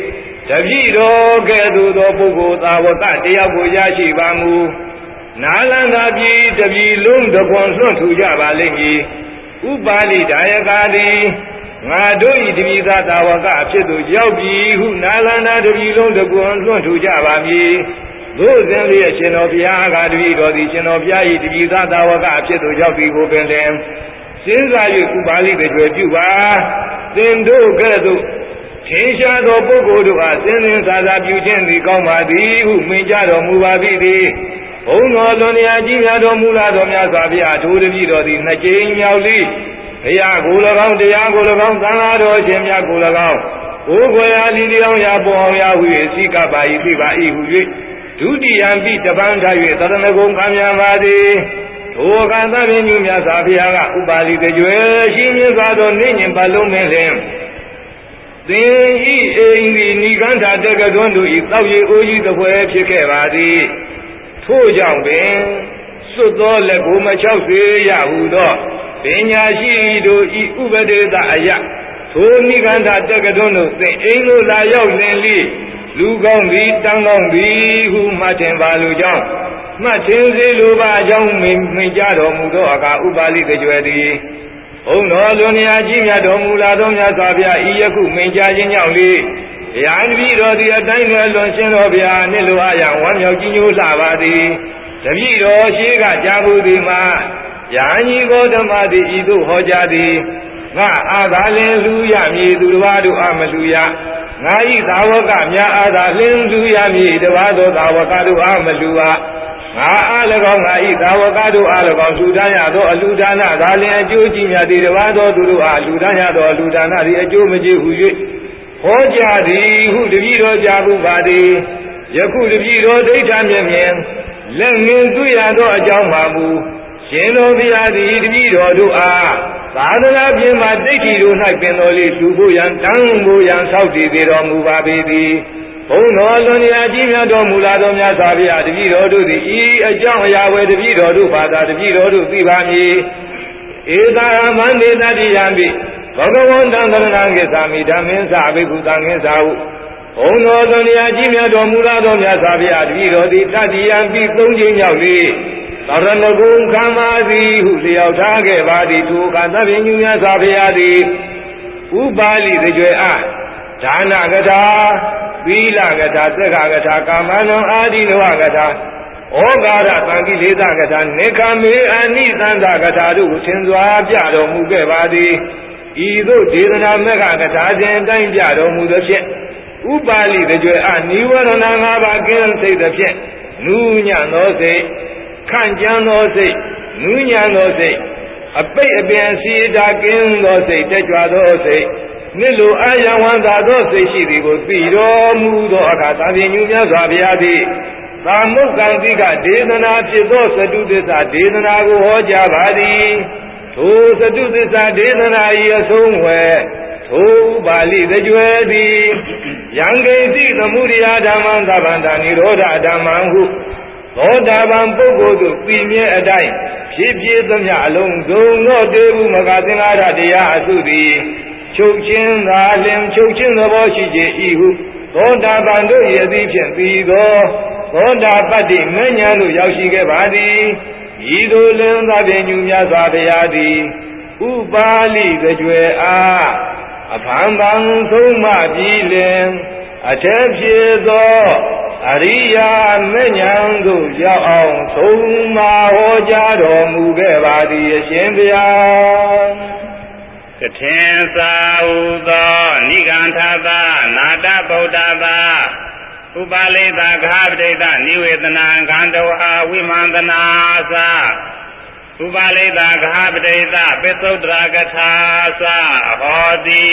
တပည့်တော်ကဲ့သို့သောပုဂ္ဂိုလ်သာဝကတယောက်ကိုရရှိပါမူနာလန္ဒာပြည်တပြည်လုံးတခွန်လွှတ်ထူကြပါလိမ့်မည်ဥပါလိဒါယကာတိငါတို့ဤတပြည်သားသာဝကအဖြစ်သို့ရောက်ပြီဟုနာလန္ဒာတပြည်လုံးတခွန်လွှတ်ထူကြပါမည်သို့စဉ်လျက်ရှင်တော်ဘုရားကတပည့်တော်သည်ရှင်တော်ဘုရားဤတပြည်သားသာဝကအဖြစ်သို့ရောက်ပြီကိုပင်လင်စဉ်းစား၍ဥပါလိတကြွယ်ပြုပါသင်တို့ကဲ့သို့ထင်ရှားသောပုဂ္ဂိုလ်တို့အားစဉ်စဉ်စားစားပြုခြင်းသည်ကောင်းပါသည်ဟုမိန့်ကြတော်မူပါသည်ဘုံတော်လွန်ရာကြီးများတော်မူလာတော်များစွာဘုရားထိုတပည့်တော်သည်နှစ်ကြိမ်မြောက်လိဘုရားကို၎င်းတရားကို၎င်းသံဃာတော်ရှင်များကို၎င်းကိုယ်ွယ်အားလီလျောင်းရာပေါ်အောင်ရာဟု၍စိကပါ၏သိပါ၏ဟု၍ဒုတိယံပိတပန်းထား၍သရဏဂုံခံမြန်ပါသည်ထိုအခါသဗ္ဗညုမြတ်စွာဘုရားကဥပါလိတကြွယ်ရှိမြတ်စွာသောနိညင်ပတ်လုံးမင်းလင်သင်ဤအိမ်သည်နိဂန္ဓာတက္ကသွန်းတို့၏တောက်ရည်အိုးကြီးတစ်ဖွဲဖြစ်ခဲ့ပါသည်ထို့ကြောင့်ပင်စွတ်သောလက်ကိုမချောက်စေရဟုသောပညာရှိတို့ဤဥပဒေသအယထိုနိဂန္ဓာတက္ကသွန်းတို့သင်အိမ်သို့လာရောက်လင်လိလူကောင်းသည်တန်းကောင်းသည်ဟုမှတ်ထင်ပါလိုကြောင်းမှတ်ထင်စေလိုပါကြောင်းမိန့်ကြတော်မူသောအခါဥပါလိတကြွယ်သည်ဘုံတော်လွန်ရာကြီးမြတ်တော်မူလာသောမြတ်စွာဘုရားဤယခုမိန့်ကြားခြင်းကြောင့်လေတရားတပည့်တော်သည်အတိုင်းလွယ်လွန်ရှင်တော်ဘုရားနှင့်လိုအပ်ရန်ဝမ်းမြောက်ကြီးညိုလှပါသည်တပည့်တော်ရှိကကြားဘူးသည်မှာယာညီကိုဓမ္မသည်ဤသို့ဟောကြားသည်ငါအာသာလင်လူရမည်သူတစ်ပါးတို့အားမလူရငါဤသာဝကများအာသာလင်လူရမည်တစ်ပါးသောသာဝကတို့အားမလူပါငါအား၎င်းငါဤသာဝကတို့အား၎င်းလူဒါနရသောအလူဒါနသာလင်အကျိုးကြီးမြတ်သည်တစ်ပါးသောသူတို့အားလူဒါနရသောအလူဒါနသည်အကျိုးမကြီးဟု၍ဟောကြားသည်ဟုတပည့်တော်ကြားဘူးပါသည်ယခုတပည့်တော်ဒိဋ္ဌမြင်မြင်လက်ငင်းတွေ့ရသောအကြောင်းပါမူရှင်တော်ဘုရားသည်တပည့်တော်တို့အားသာသနာပြင်မှာဒိဋ္ဌိတို့၌ပင်တော်လေးလူဖို့ရန်တန်းဖို့ရန်ဆောက်တည်တော်မူပါပေသည်ဘုံတော်လွန်ရာကြီးများတော်မူလာတော်များစွာဘုရားတပည့်တော်တို့သည်ဤအကြောင်းအရာဝယ်တပည့်တော်တို့ဘာသာတပည့်တော်တို့သိပါမည်ဧသာမန္တေတတိယံပိဘဂဝန္တံသရဏံကိသာမိဓမ္မင်းစာဘိက္ခုသံဃင်စာဟုဘုံတော်လွန်ရာကြီးများတော်မူလာတော်များစွာဘုရားတပည့်တော်သည်တတိယံပိသုံးကြိမ်မြောက်လေသရဏဂုံခံပါသည်ဟုလျောက်ထားခဲ့ပါသည်ထိုအခါသဗ္ဗညုများစွာဘုရားသည်ဥပါလိတကြွယ်အားဒါနကထာသီလကထာသက္ခကထာကာမနံအာဒီနဝကထာဩဃာရသံဃိလေသကထာနေခမေအနိသန္တကထာတို့ကိုသင်စွာပြတော်မူခဲ့ပါသည်ဤသို့ဒေသနာမေဃကထာစဉ်အတိုင်းပြတော်မူသောဖြင့်ဥပါလိတကြွယ်အားနိဝရဏ၅ပါးကင်းစိတ်သဖြင့်နူးညံ့သောစိတ်ခန့်ကြမ်းသောစိတ်နူးညံ့သောစိတ်အပိတ်အပင်စီတာကင်းသောစိတ်တက်ကြွသောစိတ်နိလိုအာယဝန္တာသောစိတ်ရှိသည်ကိုသိတော်မူသောအခါသဗ္ဗညုမြတ်စွာဘုရားသည်သာမုက္ကံတိကဒေသနာဖြစ်သောသတုသစ္စာဒေသနာကိုဟောကြားပါသည်ထိုသတုသစ္စာဒေသနာ၏အဆုံးဝယ်ထိုဥပါလိတကြွယ်သည်ယံဂိတိသမုဒိယဓမ္မံသဗ္ဗန္တာနိရောဓဓမ္မံဟုသောတာပန်ပုဂ္ဂိုလ်တို့သိမြဲအတိုင်းဖြစ်ဖြစ်သမျှအလုံးစုံသောတေဝမဂသင်္ဃာရတရားအစုသည်ချုပ်ချင်းသာလင်ချုပ်ချင်းသဘောရှိခြင်းဤဟုသောတာပန်တို့၏အသည်ဖြင့်ပြီးသောသောတာပတ္တိမဉ္ဇဉ်တို့ရောက်ရှိခဲ့ပါသည်ဤသို့လင်သဗ္ဗညုမြတ်စွာဘုရားသည်ဥပါလိတကြွယ်အားအဖန်ဖန်ဆုံးမပြီးလင်အထက်ဖြစ်သောအရိယာမဉ္ဇဉ်တို့ရောက်အောင်ဆုံးမဟောကြားတော်မူခဲ့ပါသည်အရှင်ဘုရားကထင်သာဟုသောနိဂန္ဓသာနာတဗုဒ္ဓသာဥပါလိတဂါပတိတနိဝေသနာခန္ဓဝါဝိမန္တနာသာဥပါလိတဂါပတိတပိသုဒ္ဓရာကထာသာဟောတိ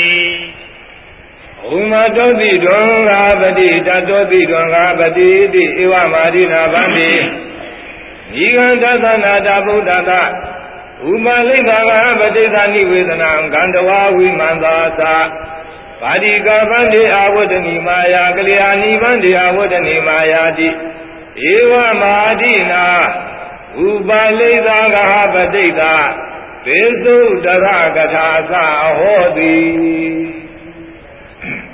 ဥမတောတိတွံဃာပတိတတောတိတွံဃာပတိတိဧဝမာရိနာဗန္တိနိဂန္ဓသနာတဗုဒ္ဓသာဥပါလိတဂါပတိတနိဝေသနာခန္ဓဝါဝိမန္တာသာပါတိကဗန္တိအာဝတ္တနိမာယာကလျာဏီဗန္တိအာဝတ္တနိမာယာတိဧဝမာတိနာဥပါလိတဂါပတိတပိသုဒ္ဓရကထာသဟောတိနိ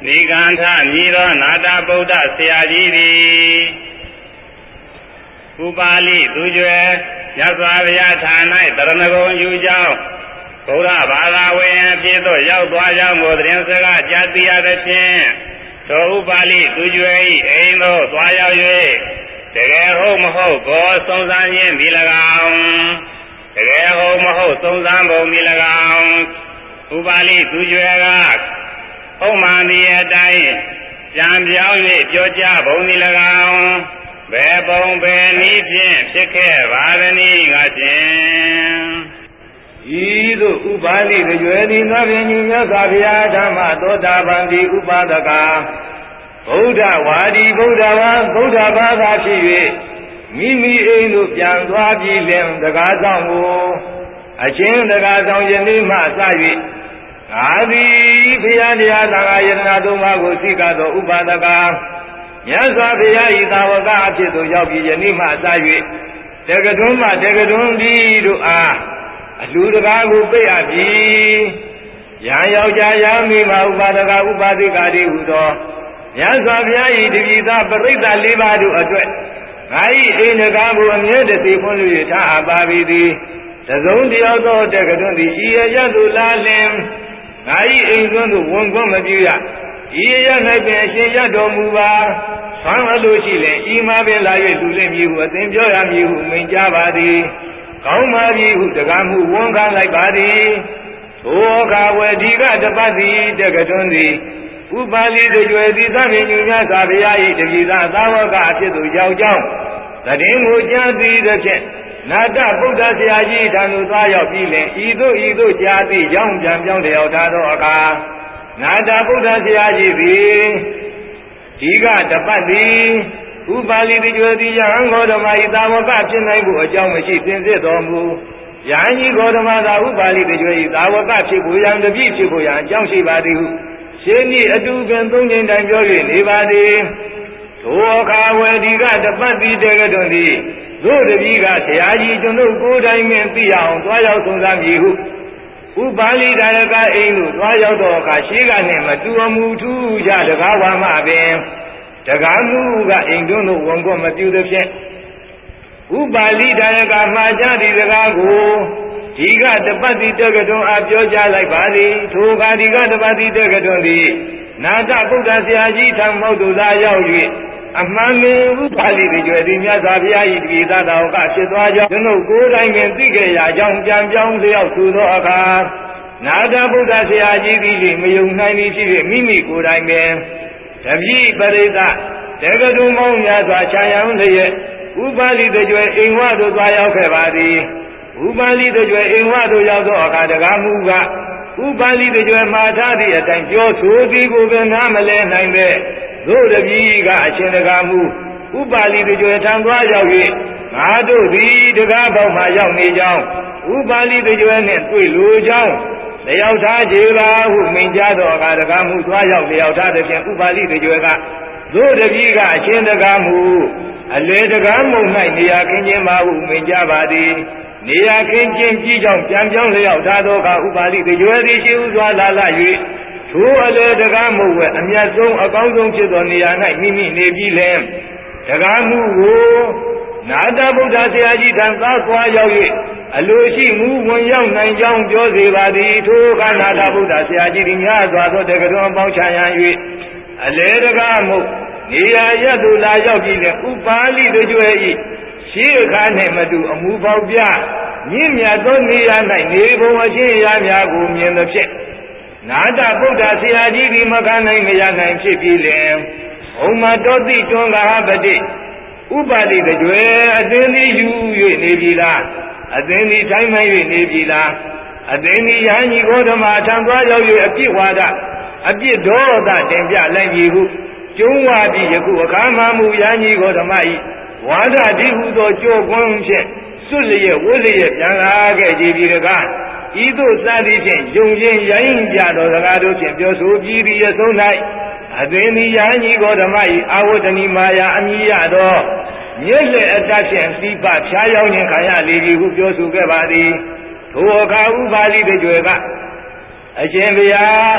နိဂန္ဓမြည်သောနာတဗုဒ္ဓဆရာကြီးသည်ဥပါလိသူကျွယ်မြတ်စွာဘုရားဌာ၌တရဏဂုံယူကြောင်းဗုဒ္ဓဘာသာဝင်အဖြစ်သို့ရောက်သွားကြောင်းကိုသတင်းစကားကြားသိရသဖြင့်သောဥပါလိသူကျွယ်၏အိမ်သို့သွားရောက်၍တကယ်ဟုတ်မဟုတ်ကိုစုံစမ်းခြင်းသည်၎င်းတကယ်ဟုတ်မဟုတ်စုံစမ်းပုံသည်၎င်းဥပါလိသူကျွယ်ကဟုတ်မှန်သည့်အတိုင်းပြန်ပြောင်း၍ပြောကြားပုံသည်၎င်းဘယ်ပုံဘယ်နည်းဖြင့်ဖြစ်ခဲ့ပါသနည်းငါရှင်ဤသို့ဥပါလိတကြွယ်သည်နတ်ပင်ကြီးမြတ်စွာဘုရားဓမ္မသောတာပန်ဒီဥပါဒကဗုဒ္ဓဝါဒီဗုဒ္ဓဘာသာဖြစ်၍မိမိအိမ်သို့ပြန်သွားပြီးလင်တကားဆောင်ကိုအချင်းတကားဆောင်ယနေ့မှစ၍ငါသည်ဘုရားတရားသံဃာယတနာသုံးပါးကိုသိကသောဥပါဒကမြတ်စွာဘုရား၏သာဝကအဖြစ်သို့ရောက်ပြီးယနေ့မှစ၍တက္ကတွန်းမှတက္ကတွန်းဒီတို့အားအလှူတကားကိုပိတ်အပ်ပြီးရန်ယောက်ျားရန်မိမဥပါဒကဥပါဒိကာတိဟုသောမြတ်စွာဘုရား၏တပည့်သားပရိသတ်၄ပါးတို့အတွက်ငါ၏အိမ်တကားကိုအမြဲတစေဖွင့်လို့ထားအပ်ပါပြီသည်တစုံတယောက်သောတက္ကတွန်းသည်ဤအရသို့လာလင်ငါ၏အိမ်သွန်းသို့ဝန်ခွင့်မပြုရဤအရ၌ပင်အရှင်ရတော်မူပါဆံအလိုရှိလင်ဤမှာပင်လာ၍လူလင့်မည်ဟုအသင်ပြောရမည်ဟုမိန့်ကြားပါသည်ကောင်းပါပြီဟုတကားမှုဝန်ခံလိုက်ပါသည်ထိုအခါဝေဒီကတပတ်သည်တက္ကတွန်းသည်ဥပါလိတကြွယ်သည်သဗ္ဗညုမြတ်စွာဘုရား၏တပည့်သားသာဝကအဖြစ်သို့ရောက်ကြောင်းသတင်းကိုကြားသိသဖြင့်နာတဗုဒ္ဓဆရာကြီးထံသို့သွားရောက်ပြီးလင်ဤသို့ကြားသိကြောင်းပြန်ပြောင်းလျောက်ထားသောအခါနာတဗုဒ္ဓဆရာကြီးသည်ဒီကတပတ်သည်ဥပါလိတကြွယ်သည်ယဟန်ဂေါတမ၏သာဝကဖြစ်နိုင်ဖို့အကြောင်းမရှိသင်စစ်တော်မူယဟန်ကြီးဂေါတမသာဥပါလိတကြွယ်၏သာဝကဖြစ်ဖို့ရန်တပည့်ဖြစ်ဖို့ရန်အကြောင်းရှိပါသည်ဟုရှင်းဤအတူပင်သုံးချိန်တိုင်ပြော၍နေပါသည်ထိုအခါဝေဒီကတပတ်သည်တကတွင်သည်တို့တပည့်ကဆရာကြီးကျွန်ုပ်ကိုယ်တိုင်ပင်သိအောင်သွားရောက်စုံစမ်းမည်ဟုဥပါလိဒါယကအိမ်သို့သွားရောက်သောအခါရှိကနှင့်မတူအမူထူးကြတကားဝါမှပင်တကားမှုကအိမ်တွင်းသို့ဝန်ခွင့်မပြုသဖြင့်ဥပါလိဒါယကမှားကြသည့်စကားကိုဒီကတပတ်တိတက္ကတွန်းအားပြောကြားလိုက်ပါသည်ထိုအခါဒီကတပတ်တိတက္ကတွန်းသည်နာတဗုဒ္ဓဆရာကြီးထံမောက်သို့သာရောက်၍အမှန်ပင်ဥပါလိတကြွယ်သည်မြတ်စွာဘုရား၏တပည့်သားတော်ကဖြစ်သွားကြောင်းကျွန်ုပ်ကိုယ်တိုင်ပင်သိခဲ့ရကြောင်းပြန်ပြောင်းလျောက်သူသောအခါနာတဗုဒ္ဓဆရာကြီးသည်မယုံနိုင်သည်ဖြစ်၍မိမိကိုယ်တိုင်ပင်တပည့်ပရိသတ်တက္ကတွန်းမောင်းများစွာခြံရံလျက်ဥပါလိတကြွယ်အိမ်ဝသို့သွားရောက်ခဲ့ပါသည်ဥပါလိတကြွယ်အိမ်ဝသို့ရောက်သောအခါတကားမှုကဥပါလိတကြွယ်မှာထားသည့်အတိုင်းပြောဆိုသည်ကိုပင်နားမလဲနိုင်ပဲတို့တပည့်ကအရှင်တကားမှုဥပါလိတကြွယ်ထံသွားရောက်၍ငါတို့သည်တကားပေါက်မှရောက်နေကြောင်းဥပါလိတကြွယ်နှင့်တွေ့လိုကြောင်းလျောက်ထားကြပါဟုမိန့်ကြားသောအခါတကားမှုသွားရောက်လျောက်ထားသဖြင့်ဥပါလိတကြွယ်ကတို့တပည့်ကအရှင်တကားမှုအလေတကားမုံ၌နေရာခင်းခြင်းပါဟုမိန့်ကြားပါသည်နေရာခင်းခြင်းကြီးကြောင့်ပြန်ပြောင်းလျောက်ထားသောအခါဥပါလိတကြွယ်သည်ရှိဥစွာလာ၍ထိုအလေတကားမုံဝဲအမြတ်ဆုံးအကောင်းဆုံးဖြစ်သောနေရာ၌မိမိနေပြီးလင်တကားမှုကိုနာတဗုဒ္ဓဆရာကြီးထံသွားသွားရောက်၍အလိုရှိမှုဝင်ရောက်နိုင်ကြောင်းပြောစေပါသည်ထိုကနာတဗုဒ္ဓဆရာကြီးသည်များစွာသောတက္ကတွန်းပေါင်းချရန်၍အလေတကားမုံနေရာရသို့လာရောက်ပြီးလင်ဥပါလိတကြွယ်၏ရှိအခါနှင့်မတူအမှုပေါက်ပြမြင့်မြတ်သောနေရာ၌နေပုံအချင်းအရာများကိုမြင်သဖြင့်နာတဗုဒ္ဓဆရာကြီးသည်မခံနိုင်မရနိုင်ဖြစ်ပြီးလင်ဘုံမတော်တိတွန်းကားပတိဥပါလိတကြွယ်အသင်သည်ယူ၍နေပြီလားအသင်သည်ထိုင်မှ၍နေပြီလားအသင်သည်ယဟန်ကြီးဂေါတမထံသွားရောက်၍အပြစ်ဝါဒအပြစ်ဒေါသတင်ပြလိုက်ပြီဟုကျုံးဝါပြီးယခုအခါမှမူယဟန်ကြီးဂေါတမ၏ဝါဒတိဟုသောကြောကွန်းဖြင့်စွတ်လျက်ဝတ်လျက်ပြန်လာခဲ့ကြပြီတကားဤသို့စသည်ဖြင့်ယုံချင်းရိုင်းပြတော်စကားတို့ဖြင့်ပြောဆိုပြီးသည်အဆုံး၌အသင်သည်ယဟန်ကြီးဂေါတမ၏အာဝတ္တနိမာယာအမိယသောမြက်လက်အတတ်ဖြင့်သီပဖြားရောက်ခြင်းခံရလေပြီဟုပြောဆိုခဲ့ပါသည်ထိုအခါဥပါလိတကြွယ်ကအရှင်ဘုရား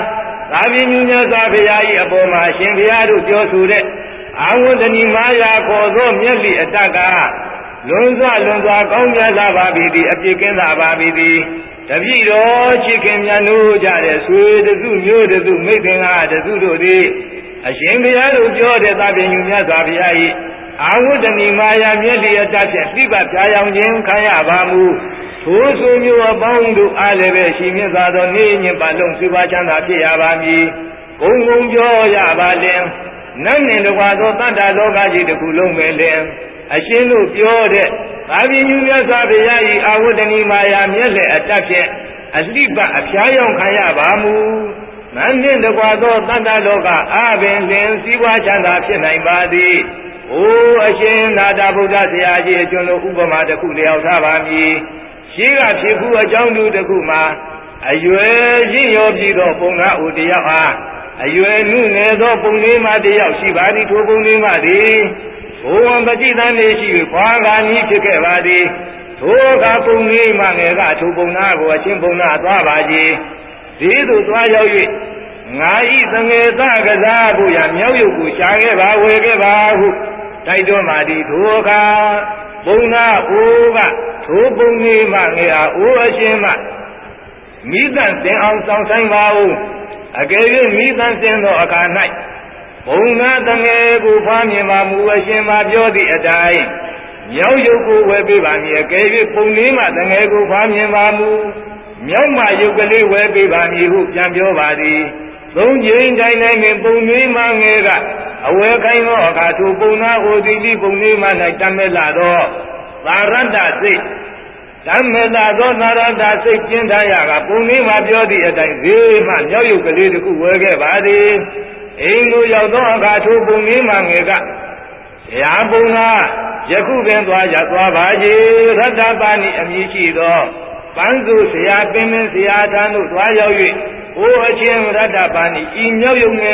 သာဝိညုမြတ်စွာဘုရား၏အပေါ်မှာအရှင်ဘုရားတို့ပြောဆိုတဲ့အာဝတ္တနိမာယာခေါ်သောမြတ်လီအတ္တကလွန်စွာကောင်းမြတ်လာပါပြီသည်အပြည့်ကင်းလာပါပြီသည်တပည့်တော်ချစ်ခင်မြတ်လို့ကြတဲ့ဆွေတစုမျိုးတစုမိတ်သင်္ကာတစုတို့သည်အရှင်ဘုရားတို့ပြောတဲ့သာဝိညုမြတ်စွာဘုရား၏အာဝတ္တနိမာယာမြတ်လီအတ္တဖြင့်သိပတ်ပြာယောင်ခြင်းခံရပါမူထိုဆိုမျိုးအပေါင်းတို့အားလည်းပဲရှိမြတ်စွာသောနေညင်ပတ်လုံးစွေပါချမ်းသာဖြစ်ရပါမည်ဂုံဂုံပြောရပါလင်နတ်နှင့်တကွာသောတတ္တလောကကြီးတစ်ခုလုံးပဲလင်အရှင်တို့ပြောတဲ့သာဝိညုမြတ်စွာဘုရား၏အာဝတ္တနိမာယာမြတ်လက်အတ္တဖြင့်အလိပတ်အဖျားယောင်ခံရပါမူနတ်နှင့်တကွာသောတတ္တလောကအားပင်လင်စည်းဝါးချမ်းသာဖြစ်နိုင်ပါသည်အိုအရှင်နာတဗုဒ္ဓဆရာကြီးအကျွန်ုပ်ဥပမာတစ်ခုလျောက်ထားပါမည်ရှိကဖြစ်ခုအကြောင်းသူတစ်ခုမှာအရွယ်ရင့်ရောပြီးသောပုံနာဦးတယောက်အားအရွယ်နုနယ်သောပုံလေးမှတယောက်ရှိပါသည်ထိုပုံလေးမှသည်ဘုံဝံပฏิသန်လေးရှိ၍ခွာကာနီးဖြစ်ခဲ့ပါသည်ထိုကပုံလေးမှငယ်ကထိုပုံနာကိုအရှင်ပုံနာသွားပါကြီးဒီသို့သွားရောက်၍ငါဤသငယ်သကစားဖို့ရမြောက်ရုပ်ကိုရှာခဲ့ပါဝယ်ခဲ့ပါဟုတိုက်တွန်းပါသည်ထိုအခါပုံနာအိုးကထိုပုံလေးမှငယ်အားအိုးအရှင်မှမိသန့်စင်အောင်ဆောင်ဆိုင်ပါဦးအကယ်၍မိသန့်စင်သောအခါ၌ဘုံနာတငယ်ကိုဖွားမြင်ပါမူအရှင်မပြောသည့်အတိုင်းမြောက်ရုပ်ကိုဝယ်ပေးပါမည်အကယ်၍ပုံလေးမှတငယ်ကိုဖွားမြင်ပါမူမြောက်မှရုပ်ကလေးဝယ်ပေးပါမည်ဟုပြန်ပြောပါသည်သုံးကြိမ်တိုင်းတိုင်းပင်ပုံလေးမှငယ်ကအဝယ်ခိုင်းသောအခါထိုပုံနာအိုသီလိပုံလေးမှ၌တမဲလာသောသာရတ္တစိတ်တမေတာသောသာရတ္တစိတ်ကျင်းထားရကပုံလေးမှပြောသည့်အတိုင်းဈေးမှမြောက်ရုပ်ကလေးတစ်ခုဝယ်ခဲ့ပါသည်အိမ်ကိုရောက်သောအခါထိုပုံလေးမှငယ်ကဆရာပုံနာယခုပင်သွားပါကြီးရတ္တပါဏိအမည်ရှိသောပန်းစုဆရာပင်မဆရာထံသို့သွားရောက်၍အိုအချင်းရတ္တပါဏိဤမြောက်ရုပ်က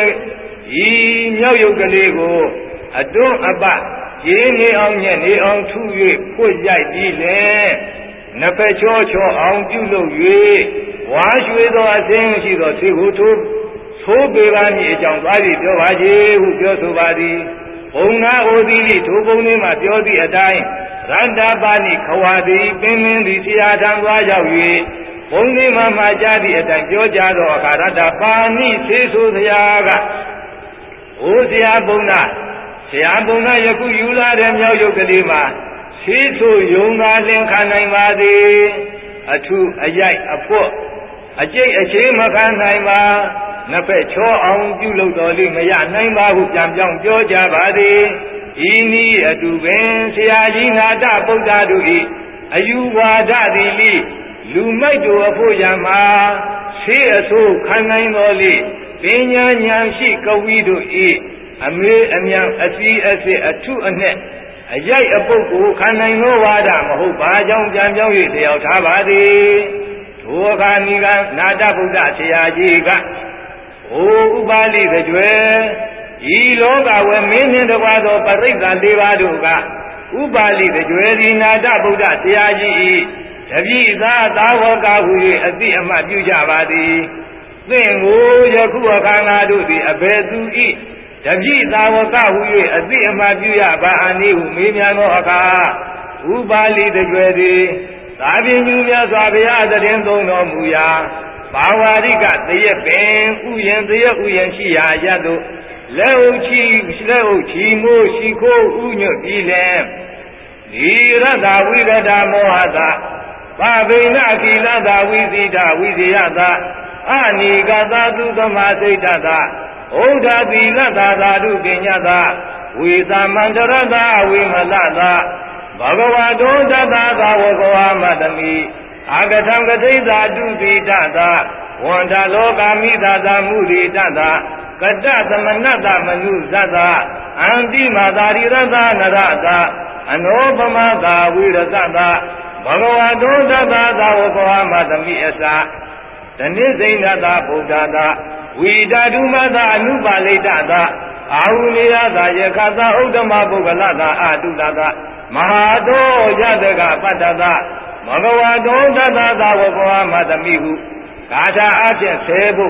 လေးကိုအတွန်းအပရင်းနေအောင်ညက်နေအောင်ထု၍ဖွတ်ရိုက်ပြီးလေနှစ်ဖက်ချောအောင်ပြုလုပ်၍ဝါရွှေသောအစင်းရှိသောသေကိုထိုးပေပါမည်အကြောင်းသွားပြီးပြောပါကြီးဟုပြောဆိုပါသည်ဘုံနာအိုသီလိထိုဘုံလေးမှပြောသည့်အတိုင်းရတ္တပါဏိခဝါသည်ပင်သည်ဆရာထံသွားရောက်၍ဘုံလေးမှမှာကြားသည့်အတိုင်းပြောကြသောအခါရတ္တပါဏိသေဆိုဆရာကအိုဆရာဘုံနာယခုယူလာတဲ့မြောက်ရုပ်ကလေးမှာသေဆိုယုံသာလင်ခံနိုင်ပါသည်အထုအရိုက်အဖို့အကျိတ်အခြေမခံနိုင်ပါနှစ်ဖက်ချောအောင်ပြုလုပ်တော်လိမရနိုင်ပါဟုပြန်ပြောင်းပြောကြပါသည်ဤနည်းအတူပင်ဆရာကြီးနာတဗုဒ္ဓတို့၏အယူဝါဒသည်လိလူမိုက်တို့အဖို့ရမှာဆေးအဆိုးခံနိုင်တော်လိပညာဉာဏ်ရှိကဝီတို့၏အမေအမြန်အစီအစစ်အထုအနှက်အရိုက်အပုတ်ကိုခံနိုင်သောဝါဒမဟုတ်ပါကြောင်းပြန်ပြောင်း၍တယောက်ထားပါသည်ထိုအခါနိကနာတဗုဒ္ဓဆရာကြီးကအိုဥပါလိတကြွယ်ဤလောကဝေမင်းနှင့်တကွာသောပရိစ္ဆာ၄ပါးတို့ကဥပါလိတကြွယ်ဒီနာတဗုဒ္ဓဆရာကြီး၏တပည့်သားသာဝကဟု၍အသိအမှတ်ပြုကြပါသည်သင်ကိုယခုအခါငါတို့သည်အဘယ်သူ၏တပည့်သာဝကဟု၍အသိအမှတ်ပြုရပါအနည်းဟုမေးမြန်းသောအခါဥပါလိတကြွယ်သည်သာဝိညုမြတ်စွာဘုရားသတင်သုံးတော်မူရာဘာဝရိကတရက်ပင်ဥယျံတရက်ဥယျံရှိရာရတ်တို့လက်အုပ်ချီမိုးရှိခိုးဥညွတ်ပြီးလင်ဒီရတဝိရဒမောဟတာပဗိနကိလတဝိသိတဝိဇယတာအနိကသသုသမစိတ်တတာဩဒသီလတာသာဓုပညာတာဝေသမန္တရတာဝိမလတာဘဂဝတောတတသာဝကဝမတမိအာဂထံကတိသာတုတိတတာဝန္တလောကမိသာသာမုရိတတာကတသမနတမနုဇတအန္တိမာသာရိရတနရတာအနောပမသာဝိရတတာဘဂဝတောတတသာဝကဝမတမိအစတနိစိဏတာဗုဒ္ဓတာဝိဓာတုမတာအနုပါလိတတာအာဟုနိယတာယခတာဥဒ္ဓမပုဂ္ဂလတာအတုတတာမဟာတောယတကပတ္တတာဘဂဝတောတတသာဝကဝမတမိဟုဂါထာအဖြင့်10ဘု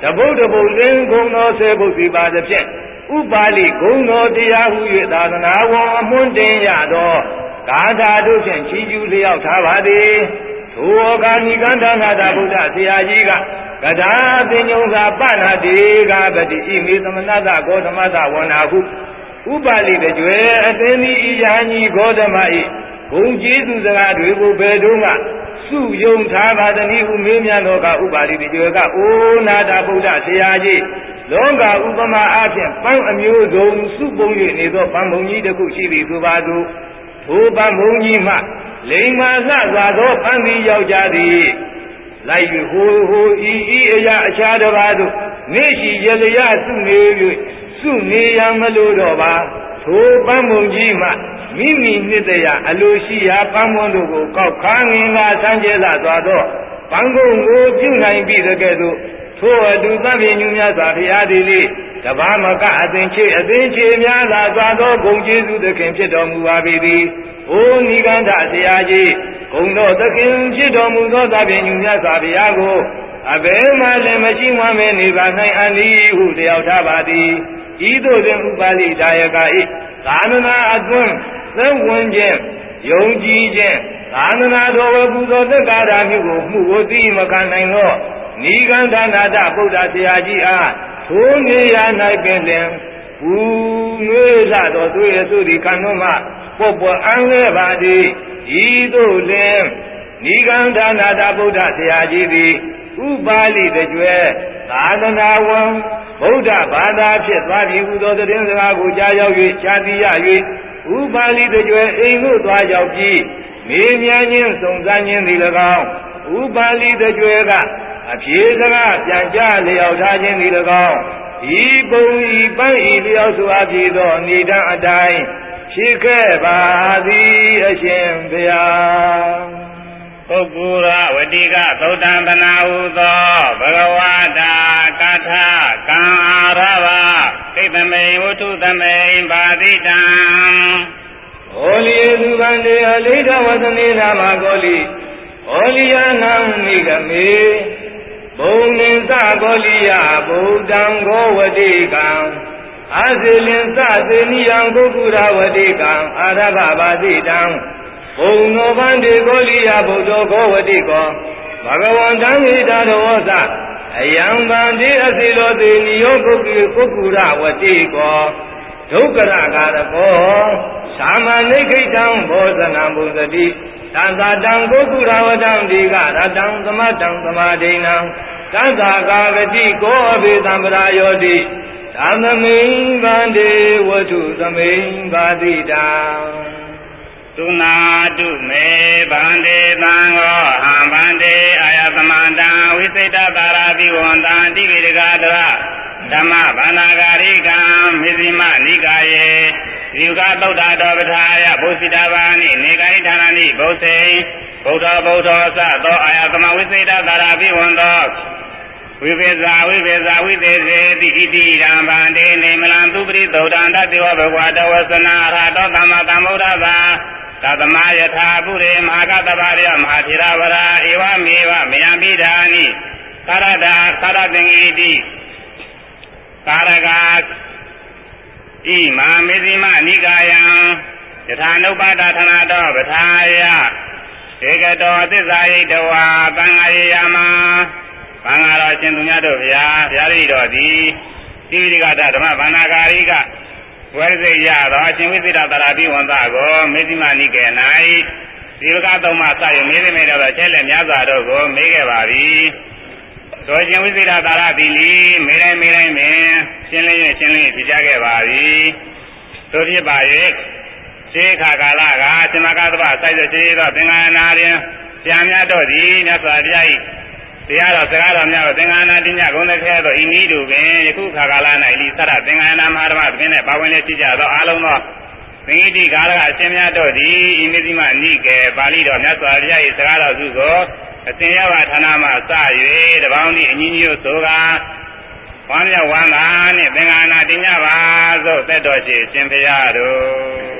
တဗုဒ္ဓဘုလင်းဂုံတော်ဆေဘုစီပါသဖြင့်ဥပါလိဂုံတော်တရားဟု၍သာသနာဝန်အမွှန်းတင်ရသောဂါထာတို့ဖြင့်ချီးကျူးလျောက်ထားပါသည်ထိုဩကာနိကန္တနာတဗုဒ္ဓဆရာကြီးကကထာပင်ညုံသာပနာတိကပတိဣမေသမဏတဂေါတမတဝန္နာဟုဥပါလိတကြွယ်အသင်သည်ဤယာညီဂေါတမ၏ဂုံကျေးဇူးစကားတွေကိုဘယ်တုန်းကစုယုံထားပါသည်ဟုမေးမြန်းသောကဥပါလိတကြွယ်ကအိုနာတဗုဒ္ဓဆရာကြီးလောကဥပမာအဖြင့်ပန်းအမျိုးစုံစုပုံ၍နေသောပန်းပုံကြီးတစ်ခုရှိသည်ဆိုပါစို့ထိုပန်းပုံကြီးမှလိမ္မာလှစွာသောပန်းသည်ယောက်ျားသည်လိုက်၍ဟိုဤအရာအခြားတစ်ပါးသို့နေရှိရလျက်စုနေ၍စုနေရမလို့တော့ပါထိုပန်းပုံကြီးမှမိမိနှစ်တရာအလိုရှိရာပန်းမွန်းတို့ကိုကောက်ခါငင်ကဆန်းကျဲလာသွားသောပန်းကုန်းကိုပြုနိုင်ပြီတဲ့ကဲ့သို့ထိုအတူသဗ္ဗညုများစွာဘုရားသည်လေတဘာမကအသင်ချေများလာစွာသောဂုံကျေးဇူးသခင်ဖြစ်တော်မူပါပေသည်အိုနိကန္ဓဆရာကြီးဂုံတော်သခင်ဖြစ်တော်မူသောသဗ္ဗညုများစွာဘုရားကိုအဘယ်မှလည်းမရှိမှမဲနေပါနိုင်အနိဟုတယောက်ထားပါသည်ဤသို့တွင်ဥပါလိဒါယက၏သာသနာအတွင်းသံဝင်ခြင်းယုံကြည်ခြင်းသာသနာတော်ဝပူဇော်သက်္ကာရမျိုးကိုမှုကိုသိမခံနိုင်သောနိကန္ဓနာတဗုဒ္ဓဆရာကြီးအားထိုနေရာ၌ပင်လင်ဘူနွေးလာတော်သူရဲ့သူဒီကံတော်မှပေါ်အံ့လဲပါသည်ဤသို့လင်နိကန္ဓနာတဗုဒ္ဓဆရာကြီးသည်ဥပါလိတကြွယ်သာသနာဝန်ဗုဒ္ဓဘာသာဖြစ်သွားပြီဟူသောသတင်းစကားကိုကြားရောက်၍ရှားသိရ၍ဥပါလိတကြွယ်အိမ်သို့သွားရောက်ပြီးမေးမြန်းခြင်းစုံစမ်းခြင်းသည်၎င်းဥပါလိတကြွယ်ကအဖြေစကားပြန်ကြားလျောက်ထားခြင်းသည်၎င်းဤပုံဤပန်းဤလျောက်စွာဖြစ်သောနေတံအတိုင်းဖြစ်ခဲ့ပါသည်အရှင်ဘုရားပုဂ္ဂိုလဝတိကသုတ္တံတနာဟုသောဘဂဝတာကထာကံအာရဝကိတမေဝတ္ထုသမေပါတိတံဟောလီသုဗန္တေအလိဒဝသနေနာမကောလိဟောလီယနာမိကမေဘုံနိသကောလိယဗုဒ္ဓံဂောဝတိကံအာဇေလင်သသေနိယံပုဂ္ဂုရဝတိကံအာရဘပါတိတံဘုံနောဗန္တေကောလိယဗုဒ္ဓောဂောဝတိကောဘဂဝန္တံဣဒရောသအယံဗန္တေအစီလောသေနိယောပုဂ္ဂုရဝတိကောဒုက္ခရကာရကောသာမဏိခိတံဘောဇနံဘုဇတိသံသာတံပုဂ္ဂုရဝတံဒီကရတံသမတံသမာဒိဏံသံသာကာဂတိကောအဘိသံပရာယောတိသမမိန်ဗန္တေဝတ္ထုသမိန်ပါတိတံသုနာတုမေဗန္တေသံဃောဟံဗန္တေအာယသမန္တံဝိစိတသာရတိဝန္တံတိပိဒကတရဓမ္မဗန္နာဂာရိကံမေဇိမနိကာယေဒီကသုဒ္ဓတော်ပထာယဘုစိတဘာနိနေကိုင်းဌာနနိဘုစေဗုဒ္ဓသသောအာယသမဝိစိတသာရတိဝန္တောဝိပေဇာဝိသေစေတိဣတိရံဗန္တေနေမလံသူပရိသုဒ္ဓံတတိဝဘဂဝတဝသနာရတောသမ္မာသမ္ဗုဒ္ဓဘာသတမယထာပုရိမဟာကတဗရမဟာသီရဝရာဧဝမေဝမယံပိဓာနိကာရတာကာရသင်္ဣတိကာရကာဣမာမေဇိမနိကာယံယထာနုပ္ပါဒဌာနတောပထာယဧကတောသစ္စာယိတဝါသံဃာယေယမဘင်္ဂါတော်ရှင်သူများတို့ဗျာဗျာတိတော်သည်တိရိကဓမ္မဗန္နာဂာရိကဝိသေယသောအရှင်ဝိသေတသာရတိဝန္တကိုမေဇိမနိကေ၌ဒီကသုံးပါးစရမေဇိမေတော်ကျဲလက်များစွာတို့ကိုမေးခဲ့ပါပြီတို့ရှင်ဝိသေတသာရတိလီမေတိုင်းပင်ရှင်းလင်းပြကြခဲ့ပါပြီတို့ဖြစ်ပါ၍ရှေးခါကာလကရှင်မကသဗ္ဗစိုက်တဲ့ရှိသောသင်္ဃာနာတွင်ဆရာများတို့သည်မြတ်စွာဘုရား၏တရားတော်စကားတော်များကိုသင်္ဃာနာတိညဂုံတခဲသောဤနည်းတူပင်ယခုခါကာလ၌ဤသရသင်္ဃာနာမဟာဓမ္မသခင်နဲ့ပါဝင်လက်ရှိကြသောအားလုံးသောသင်္ဣတိကာရကအရှင်များတို့သည်ဤမေဇိမနိကေပါဠိတော်မြတ်စွာဘုရား၏စကားတော်စုကိုအစဉ်ရဝဌာနမှစ၍တပေါင်းသည်အညီညွတ်ဆိုကာဝမ်းမြောက်ဝမ်းသာနှင့်သင်္ဃာနာတိညပါသို့သက်တော်ရှိရှင်ဘုရားတို့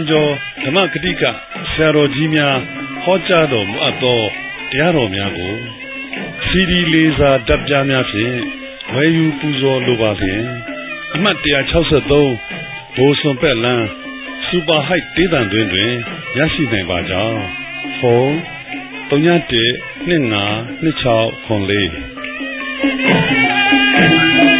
ကျော်ဓမ္မကတိကဆရာတော်ကြီးများဟောကြားတော်မူအပ်သောတရားတော်များကိုစီဒီလေးစားဓာတ်ပြားများဖြင့်ဝယ်ယူပူဇော်လိုပါဖြင့်အမှတ်163ဘိုးစွန်ပက်လန်းစူပါဟိုက်ဒေသတွင်ရရှိနိုင်ပါကြောင်းဖုန်း31252604